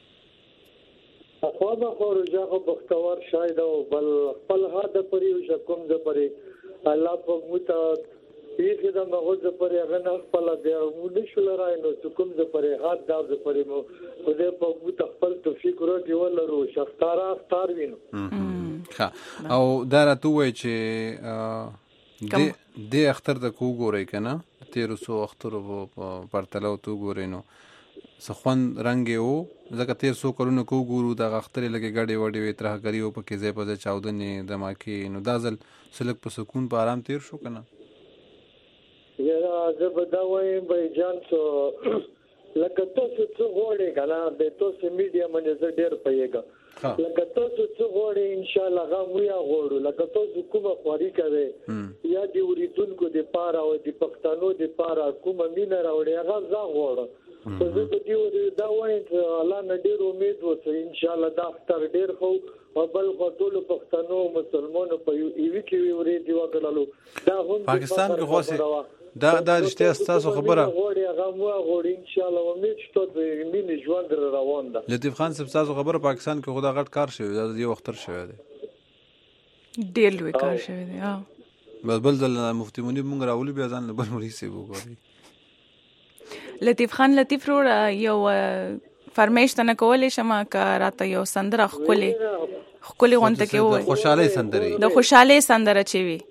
خو به خو روزه بختور شاید او بل خپل هاده پرې او شکم د پرې الله په موته یې د مغز پرې غنه خپل دی او نشول راي نو کوم د پرې هات دا د پرې مو خو دې په موته خپل توفیق ورته ولرو شفتار اختر وینو او دا راته وای چې د د اختر د کو ګورې کنه تیر سو اختر په پرتلو تو ګورې نو سخوان رنگ او ځکه تیر څو کلونو کو ګورو د غخترې لګي غړې وړې وي ترهګری او پکې ځای په ځای چاودنې دماکې نو دا ځل سلک په سکون په آرام تیر شو کنه. یاره زه به دا وایم بای جان څو لکه تاسو څه غواړئ کنه د تاسو میډیا باندې زه ډېر پوهیږم لکه تاسو څه غواړئ ان شاء الله هغه موږ غواړو لکه تاسو کومه خواري کوي یا د اوریدونکو د پاره او د پښتنو د پاره کومه مینه راوړي هغه زه غواړم. خو زه د دې دا وایم چې الله نه ډېر امید وکړي ان شاء الله دا اختر ډېر خو او بل ټول پښتنو مسلمانانو په یوه کې ورېدي وکړلو دا هم پاکستان کې خاصه دا دا رښتیا ستاسو خبره غوړي هغه مو غوړي ان شاء الله امید شته د مين ژوند روان ده. لطیف خان صاحب تاسو خبره پاکستان کې خدا غټ کار شوی دا یو اختر شوی دی ډېر لوی کار شوی دی. ها بس بل ځل مفتي منیب مونږ راولي بیا ځان بل مریض سی وګوري. لطیف خان لطیف رو یو فرمایش تنه کولې شمه کا راته یو سندره خولي خولي غونته کې وای د خوشاله سندره د خوشاله سندره چي وي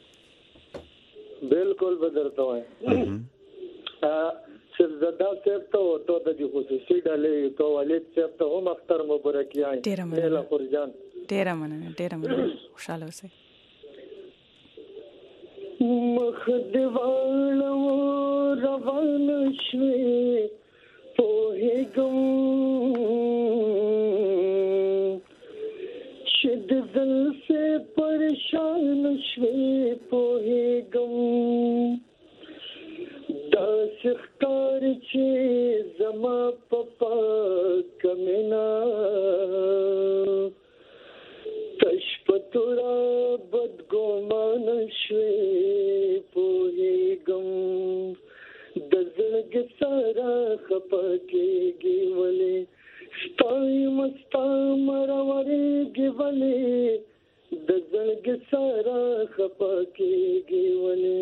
بالکل بدرته وای ا چې زدا سپته او ته د خصوصي ډلې تو ولید سپته هم اختر مبارک یای له خورجان ډیر مننه ډیر مننه خوشاله اوسئ. مخ دیوالو روان شوي پوهېږم چې د زلفې پریشان شوي پوهېږم داسې ښکاري چې زما په پاکه مینه تش په توره بدګمانه شوې پوهېږم د زړګي سره خفه کېږي ولې ستایم ستا مرورېږي ولې د زړګي سره خفه کېږي ولې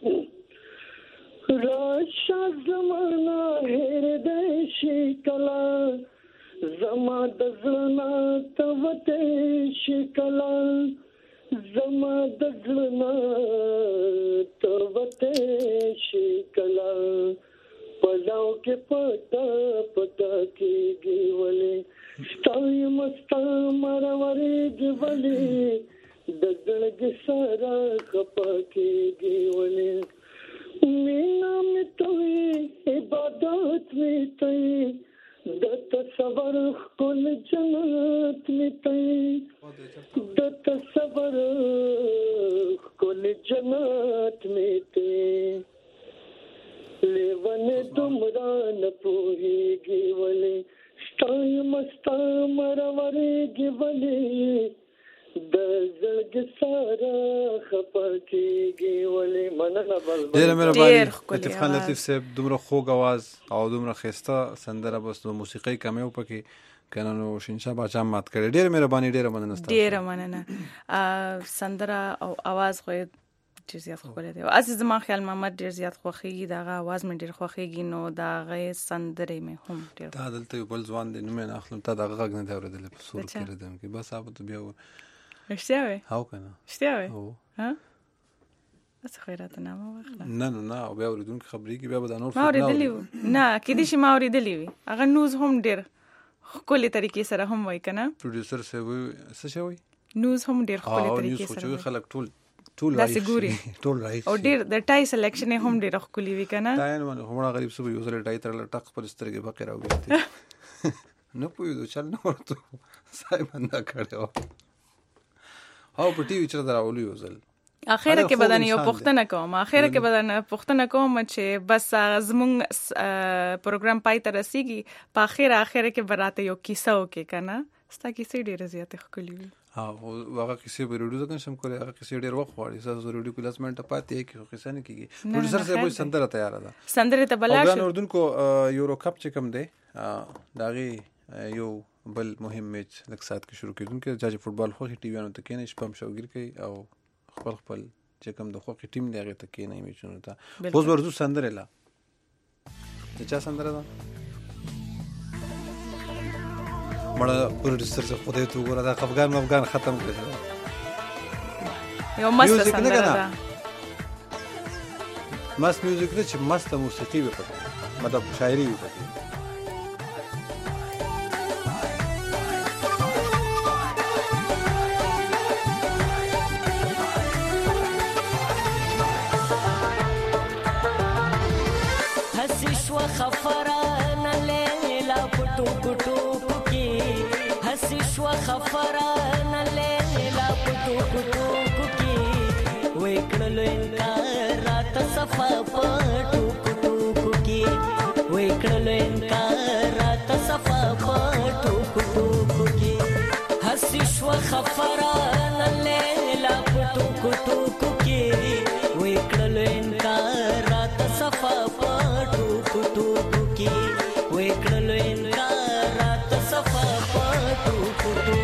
راشه زمانه هېر دی شي کله زما د زړه نه ته وتې شي کله زما د زړه نه ته وتې شي کله پلاو کې پټه پټه کېږي ولې ستایم ستا مرورېږي ولې د زړګي سره خفه کېږي ولې مینا مې ته وي عبادت مې ته وي د تصور ښکل جنت مې ته وي د تصور ښکل جنت مې ته لیونې دومره نه پوهېږي ولې ستایم ستا مرورېږي ولې د زړګي سره خفه کېږي ولې مننه بل ډېره مهرباني لطیف خان لطیف صاحب دومره خوږ اواز او دومره ښایسته سندره بس د موسیقۍ کمی و پکې کنه نو شینشاه باچا مات کړی ډېره مهرباني ډېره مننه ستاسو ډېره مننه سندره او اواز خو ډېر زیات خوږ دی او عزیز ما خیال محمد ډېر زیات خوښیږي دغه اواز مې ډېر خوښیږي نو دغه سندرې مې هم ډېر دا دلته یو بل ځوان دی نو مې نه اخلم تا دغه غږ نه دی اورېدلی په سور کې ردم کې بس هغه ته بیا رښتیا وي هاو کنه رښتیا وي ها بس خیرات نه ما واخله نه نه نه او بیا اوریدونکو خبرې کې بیا به دا نور ما اوریدلی و نه کې دې شي ما اوریدلی وي هغه نوز هم ډېر خپل طریقې سره هم وای کنه پروډوسر سه وي څه شوی نوز هم ډېر خپل طریقې سره او خلک ټول ټول راځي ټول راځي او ډېر د ټای سلیکشن هم ډېر خپلې وی کنه دا نه همړه غریب سو یو ځل ټای تر ټک پر سترګې بقې راوګرځي نه پوهیږو چل نه ورته سای بندا کړو او په ټي وي چې دراولو یو ځل اخره کې بدن یو پښتنه کوم اخره کې بدن پښتنه کوم چې بس زمون پروګرام پای ته رسیږي په اخره اخره کې براته یو کیسه وکي کنه ستا کیسه ډیره زیاته خولي وي ها هغه کیسه به وروډو ځکه شم کوله هغه کیسه ډیر وخت وړي ساز وروډو کلاس منټه پاتې کې کیسه نه کیږي پروډوسر صاحب وایي سندره تیار ده سندره ته بلاش او اردن کو یورو کپ چې کوم دی داغي یو بل مهم میچ لک سات کې شروع کیدون کې چې فوتبال خو ټي وی نو ته کې نه شپم شوګیر کوي او خپل خپل چې کوم د خوخي ټیم دی هغه ته کې نه میچونه ته اوس ورته سندره لا چې چا سندره ده مړه پروډوسر څخه خدای ته وګوره دا افغان افغان ختم کړی یو مست سندره ده مست میوزیک نه چې مست موسیقي وي پکې مطلب شاعري وي پکې خفران لیلا پټو پټو کی حسی شو خفران لیلا پټو پټو کی وکړل انکار رات صفا پټو پټو کی وکړل انکار رات صفا پټو پټو کی حسی شو خفران لیلا پټو پټو کی وکړل انکار رات صفا پټو پټو کی وکړل انکار رات صفا پټو پټو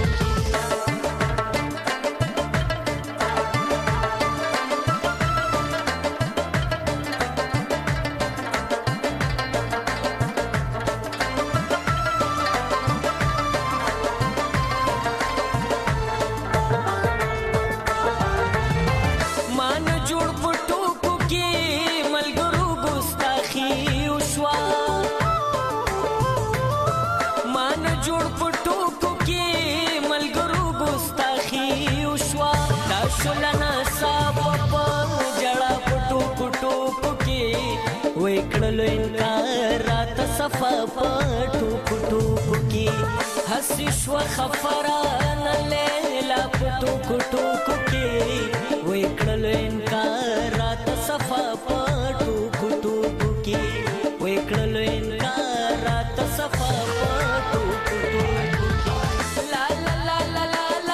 شلنا صاحب په جړه پټو پټو پکی وکړل انکار رات صفا پټو پټو پکی حسی شو خفران لیلا پټو پټو پکی وکړل انکار رات صفا پټو پټو پکی وکړل انکار رات صفا پټو پټو لا لا لا لا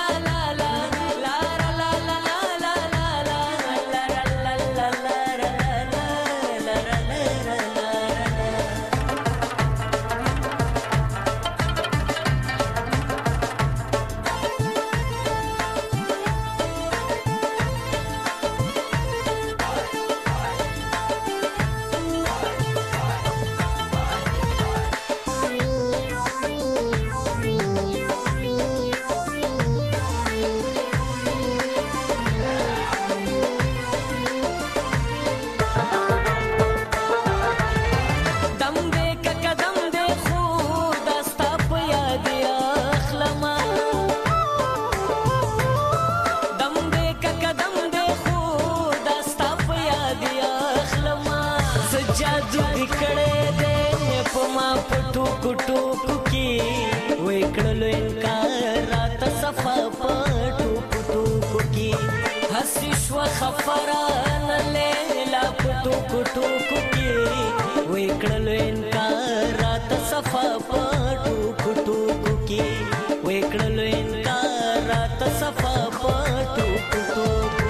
وکړل انکار رات صفا پټو پټو کی حسی شو خفران لیلا پټو پټو کی وکړل انکار رات صفا پټو پټو کی وکړل انکار رات صفا پټو پټو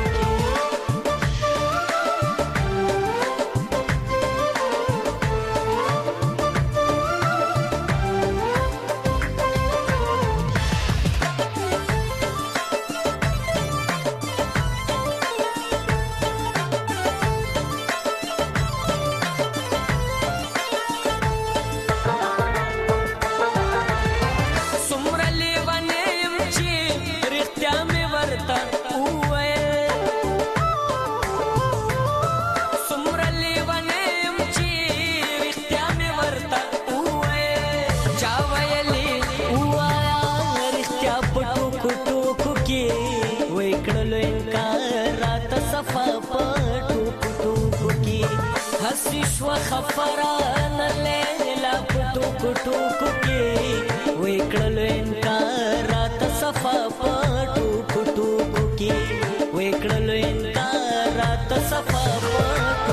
وکړل انکار رات صفا پټو پټو کی حسی شو خفران لیلا پټو پټو کی وکړل انکار رات صفا پټو پټو کی وکړل انکار رات صفا پټو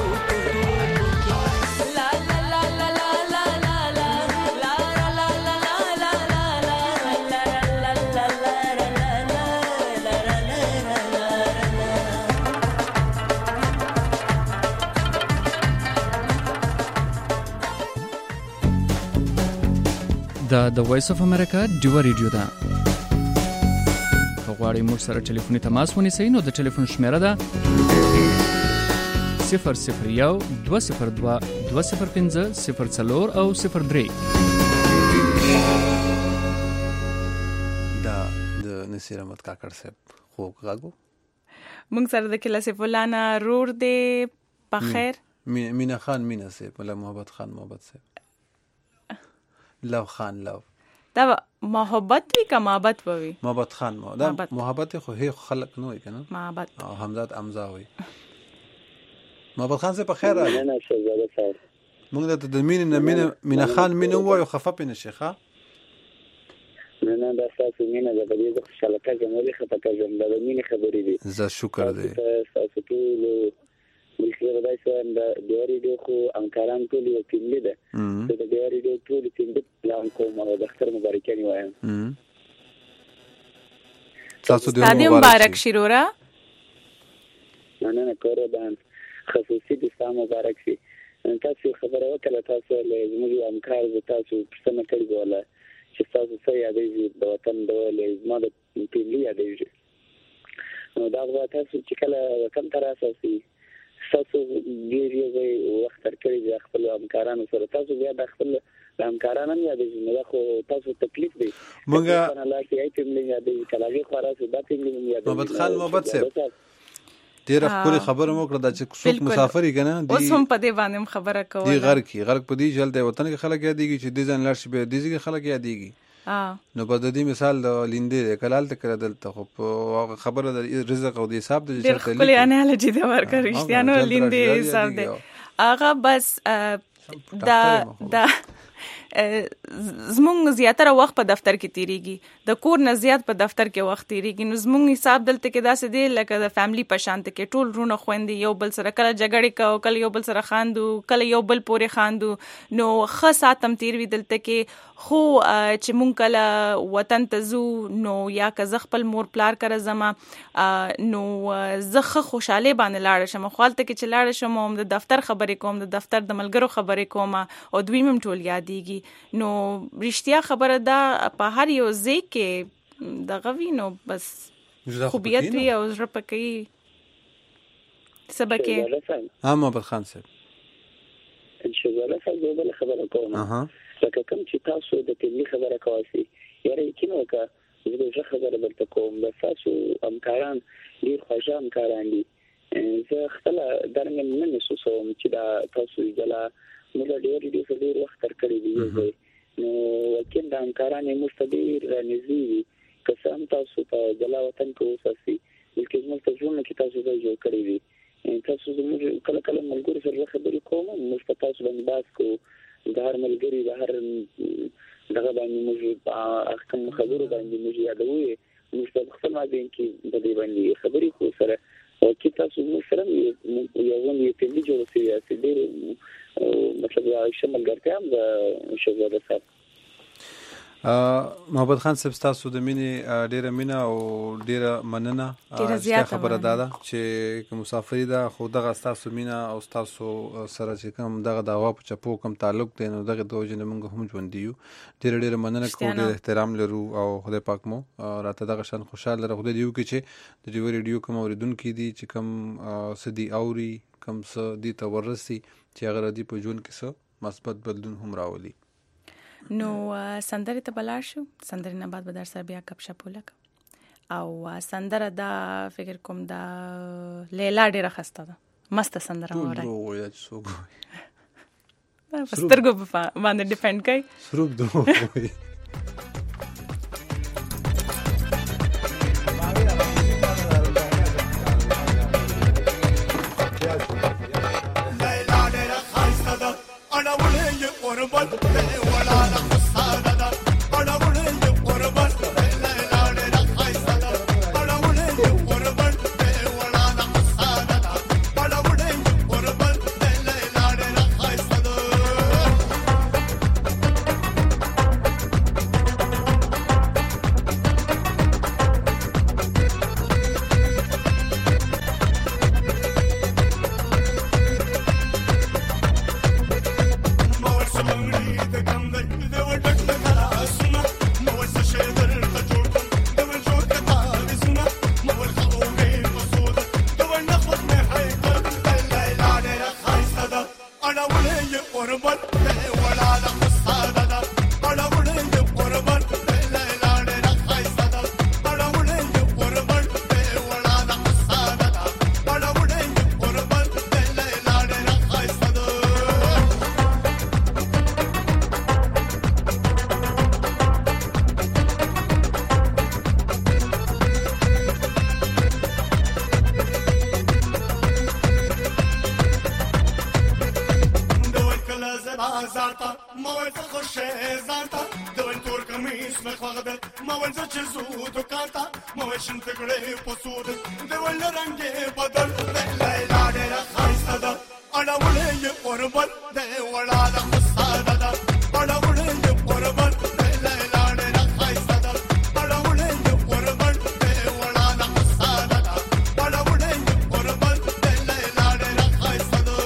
دا د وایس اف امریکا ډیو ریډیو ده. غواړئ موږ سره ټلیفوني تماس ونیسئ نو د ټلیفون شمیره ده صفر صفر یو دوه صفر دوه دوه صفر پنځه صفر څلور او صفر درې. دا د نصیر احمد کاکړ صاحب خو غاغو موږ سره د کله سیفولانا رور دی په خیر مینا خان مینا صاحب ولا محبت خان محبت صاحب لو خان لو دا محبت وی کا محبت وی محبت خان مو دا محبت خو هي خلق نه وي کنه محبت حمزات امزا وي محبت خان سے په خیر راځي نه شهزاده صاحب موږ ته د مینې نه مینه مینه خان مینه وایو خفه پې نه شي ښه نه نه دا ستاسو مینه ده په دې زه خوشحاله کېږم ولې خفه کېږم دا د مینې خبرې دي زه شکر دی ستاسو ټولو ملکي خدای سره د دې ریډیو خو همکاران ټول یو ټیم دی د دې ریډیو ټول ټیم دی پلان کوم او د اختر مبارکانې وایم تاسو دې مبارک شي رورا نه نه قربان خصوصي د سلام مبارک شي تاسو خبره وکړه تاسو له زموږ همکار د تاسو پښتنه کړی ولا چې تاسو څه یادې د وطن د لزما د ټیم یادې نو دا وخت چې کله وطن ته راسي تاسو ډیر یو وخت تر کړی د خپل همکارانو سره تاسو بیا د خپل همکارانو یادې نو خو تاسو تکلیف دی مونږه نه لاکه ایتم نه یادې کلاګي خلاص دا ټیم نه یادې محمد خان محمد صاحب ډیر خپل خبره مو کړه د چې څوک مسافر یې کنه اوس هم په دې باندې خبره کوله دی غر کی غرق په دې جلد وطن کې خلک یادېږي چې د ځان لارش به دې کې خلک یادېږي نو په دې مثال د لیندې کلال ته کړه دلته خو خبره د رزق او د حساب د ډېر خپل انالوجي دی ورکړ رښتیانو لیندې حساب دی هغه بس دا دا زمونږ زیاتره وخت په دفتر کې تیریږي د کور نه زیات په دفتر کې وخت تیریږي نو زمونږ حساب دلته کې داسې دی لکه د فیملی په شانته کې ټول رونه خويندې یو بل سره کله جګړې کوي کله یو بل سره خاندو کله یو بل پورې خاندو نو ښه ساتم تیر وی دلته کې خو چې مونږ کله وطن ته زو نو یا که زه خپل مور پلار کړه زما نو زه خوشاله باندې لاړ شم خپل ته کې چې لاړ شم هم د دفتر خبرې کوم د دفتر د ملګرو خبرې کوم او دوی مم ټول یادېږي نو رښتیا خبره ده په هر یو ځای کې د غوي نو بس خوبیت وی او زړه پکې سبکه ها محمد خان صاحب ان شاء الله څنګه بل خبره کوم اها لکه کوم چې تاسو د تللی خبره کواسي یاره کینو کا زه خبره درته کوم د تاسو همکاران ډیر خوشاله همکاران دي زه خپل درمن نه نسوم چې دا تاسو جلا موږ ډیر ډیر ډیر وخت تر کړی دی نو وکیل د همکاران مستدیر رانیزي قسم تاسو په جلا وطن کې اوسئ بلکې موږ ته ژوند کې تاسو ځای جوړ کړی دی تاسو زموږ کله کله ملګرو سره خبرې کوم موږ تاسو باندې باس کوو د هر ملګری د هر دغه باندې موږ احکام خبرو باندې موږ یادوي موږ په خپل باندې کې د دې باندې خبرې کوو سره او چې تاسو موږ سره یو ونی په دې جوړ شي چې ډېر مطلب شمل ګرځي هم د شوزه سره محمد خان صاحب تاسو د مینې ډیره مینا او ډیره مننه چې خبره ده چې کوم مسافر ده خو دغه تاسو مینا او تاسو سره چې کوم دغه داوا په چپو کوم تعلق دی نو دغه دوه جن موږ هم ژوند دیو ډیره ډیره مننه کوم ډیر احترام لرو او خدای پاک مو راته دغه شان خوشاله لرو خدای دیو کې چې د ډیو ریډیو کوم اوریدونکو دي چې کوم سدي اوري کوم څه دي تورسي چې هغه ردی په جون کې څه مثبت بدلون هم راولي نو سندره ته بلار شو سندره نه بعد به در سره بیا کپ شپ ولک او سندره دا فکر کوم دا لیلا ډیره خسته ده مست سندره وره او یا څوک دا سترګو په باندې ډیپند کوي سروب دوه the خوشه زاتا دوین تور کمیس مخواده موانزا چزو دکاتا موشن تگره پسود دوین رنگی بدل لیلا دیرا خایستا دا اڑاوله یه قربان دیوالا دا خسادا دا اڑاوله یه قربان لیلا دیرا خایستا دا اڑاوله یه قربان دیوالا دا خسادا دا اڑاوله یه قربان لیلا دیرا خایستا دا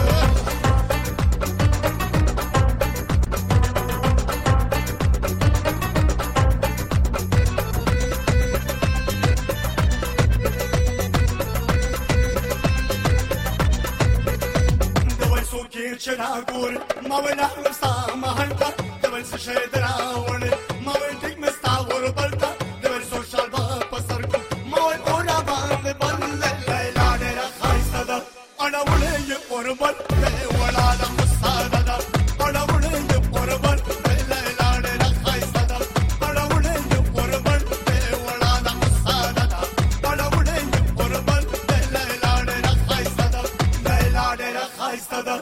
چنا ګور ما وینا مستا مهنتا د ول څه شه دراونه ما وین ټیک مستا ور بلتا د ول سوشل با پسر کو ما وین اورا باندې بل لیلا ډېر خایسته ده انا ولې یې قربان له ولا د مساده ده انا ولې یې قربان لیلا ډېر خایسته ده انا ولې یې قربان له ولا د مساده ده انا ولې یې قربان لیلا ډېر خایسته ده لیلا ډېر خایسته ده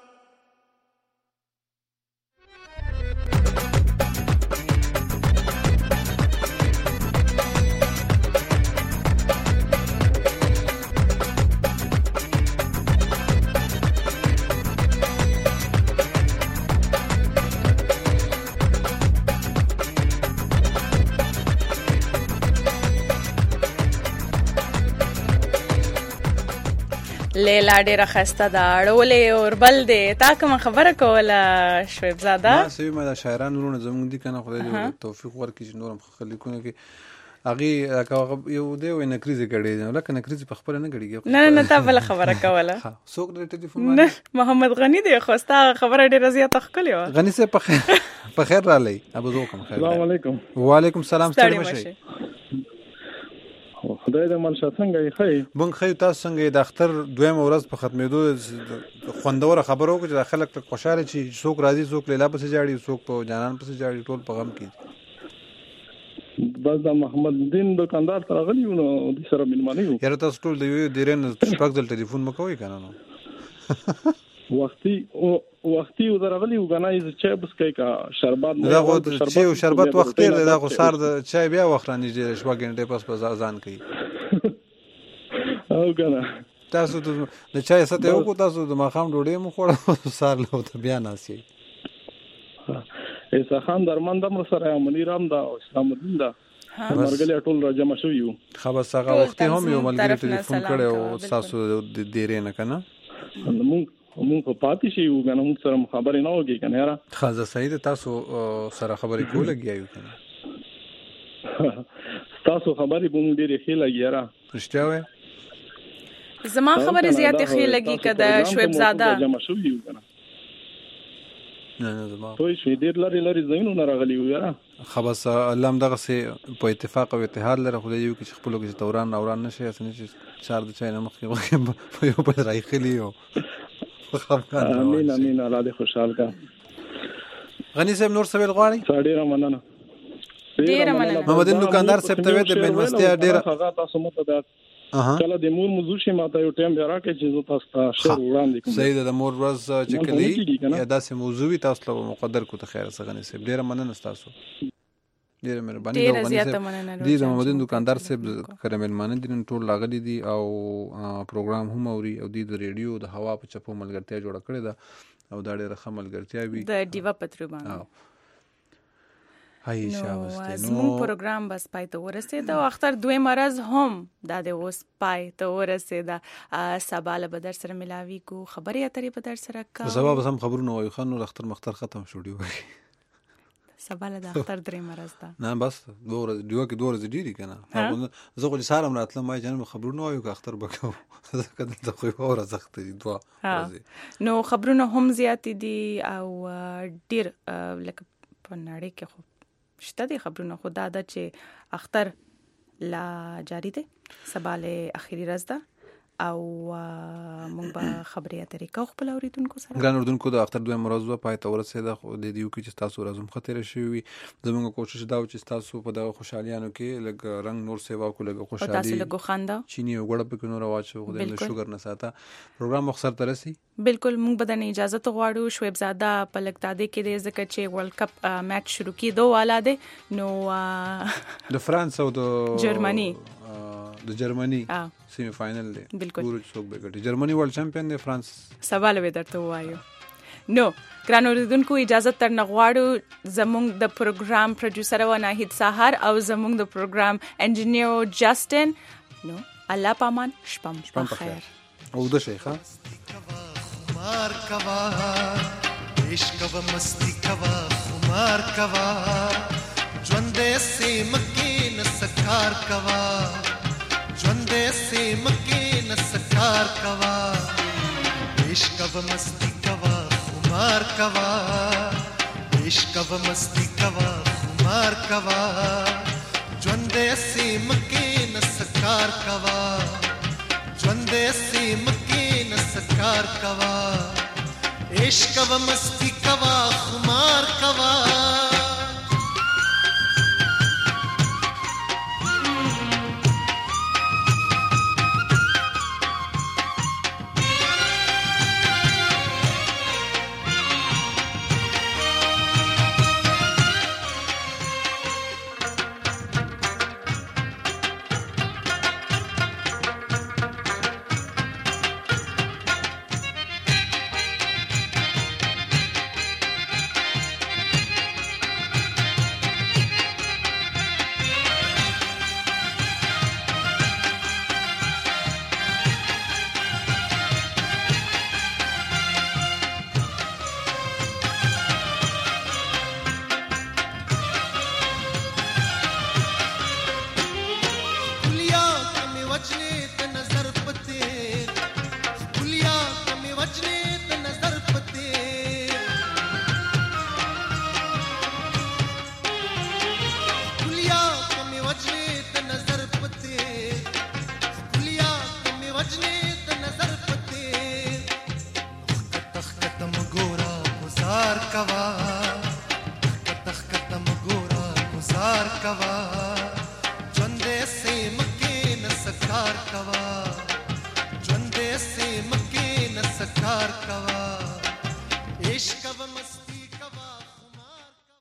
لیلا ډیره خسته ده اړولې اور بل دی تا کوم خبره کوله شعیب زاده ما سوي ما د شاعران لونه زمونږ دي کنه خدای دې توفیق ورکړي چې نورم خلکونه کې اغي یو دی و نکریزه کړي نو لکه نکریزه په خبره نه کړي نه نه تا بل خبره کوله څوک د ټلیفون باندې محمد غنی دی خو ستا خبره ډیره زیاته ښکلې و غنی سه په خیر په خیر را لې ابو زو کوم خیر السلام علیکم وعلیکم السلام ستړي مشه خدای دې مل څنګه یې خی مونږ خی تاسو څنګه د اختر دویم ورځ په ختمېدو خوندوره خبرو کې چې خلک ته خوشاله چي څوک راضي څوک لیلا پسې جاړي څوک په جانان پسې جاړي ټول په غم کې بس د محمد الدین دکاندار تر غلی نو د سره ملمانه یو یاره تاسو ټول د یو دیرن شپږ ځل ټلیفون مکوئ کنه نو وختي وختي درغلی وګنای چې بس کې کا شربات دا غو چې شربت وخت دی دا غو سار د چای بیا وخت رانه دي شپږ غنټه پس په ځان کوي او کنه تاسو د چای سره یو کو تاسو د ماخام ډوډۍ مو خوړ سار له ته بیا ناسي ایسا خان درمان د مر سره منیرام دا اسلام الدین دا مرګله ټول را جمع شو یو خبر سره وخت هم یو ملګری ټلیفون کړي او تاسو د دیرې نه کنه مونږ مونږ په پاتې شي یو غنه مونږ سره خبرې نه وږي کنه یاره خازه سعید تاسو سره خبرې کوله کیایو کنه تاسو خبرې بوم ډېرې ښه لګي یاره رښتیا وای زما خبرې زیاتې ښه لګي کده شعیب زاده جمع شو یو کنه نه نه زما توي شي ډېر لري لري زینو نه راغلی یاره خبر الله هم دغه سه په اتفاق او اتحاد لره خو یو کې خپل کې توران اوران نشي اسنه چې چار د چاینه مخې په یو په رايخلی یو امين امين الله دې خوشحال کا غنی صاحب نور سویل غواړي ډېر مننه ډېر مننه محمد دکاندار صاحب ته د بنوستیا ډېر هغه تاسو مت ده کله د مور موضوع شي ماته یو ټیم بیا راکې چې زه تاسو ته شیر وړاندې کوم سید د مور ورځ چې کلی یا داسې موضوعي تاسو له مقدر کو ته خیر سره غنی صاحب ډېر مننه تاسو ډېر مهرباني ډېر زیاته مننه دي د محمد دکاندار صاحب کرمل مان دي ټول لاغلي دي او پروګرام هم اوري او د ریډیو د هوا په چپو ملګرتیا جوړ کړی دا او دا ډېر ښه ملګرتیا وي د دیوا پترو باندې هاي شابسته نو زمون پروګرام بس پای ته ورسېد او اختر دوی مرز هم دا د اوس پای ته ورسېد سباله به در سره ملاوي کو خبرې اترې به در سره کا سبا به هم خبرونه وایو خان اختر مختر ختم شو دی وای سباله د اختر درې مرز دا نه بس دوه دیو کې دوه ډیری کنه زه خو سارم راتلم ما جن خبرونه وایو اختر بکاو کله ته خو اوره زخت دي دوه نو خبرونه هم زیات دي او ډیر لکه په نړۍ کې خو شته دي خبرونه خدا دا چې اختر لا جاری ده سباله اخیری ورځ ده او موږ به خبرې اترې کوو خپل اوریدونکو سره. ګران اوریدونکو د اختر دویم ورځ په پای ته ورسېده، خو د دې یو کې چې تاسو ورځ هم خطر شي وي، زموږ کوشش دا و چې تاسو په دغه خوشحالیانو کې لږ رنگ نور سیوا کو، لږ خوشحالي تاسو لږ خندا چینی او ګړه پکې نور واچو، خو د شوګر نه ساته. پروګرام مخسر ترسي بالکل موږ به د اجازه ته غواړو. شعیب زاده په لګتاده کې د ځکه چې ورلد کپ میچ شروع کیدو والا دی، نو د فرانس او د جرمني د جرمني سیمی فائنل دی. بالکل ګورو څوک به ګټي. جرمني ورلد چمپیون دی، فرانس سوال به درته وایو. نو ګران اوریدونکو اجازه تر نغواړو زموږ د پروګرام پروډوسر و ناهید سحر او زموږ د پروګرام انجینیر جاستن. نو الله پامان، شپم بخیر او د شیخه خمار کوا عشق و مستی کوا خمار کوا ژوندې سیم کې نسکار کوا ژوندې سیم کې نسکار کوا عشق و مستی کوا خمار کوا عشق و مستی کوا خمار کوا ژوندې سیم کې نسکار کوا ژوندې سیم کې نسکار کوا عشق و مستی کوا خمار کوا. عشق و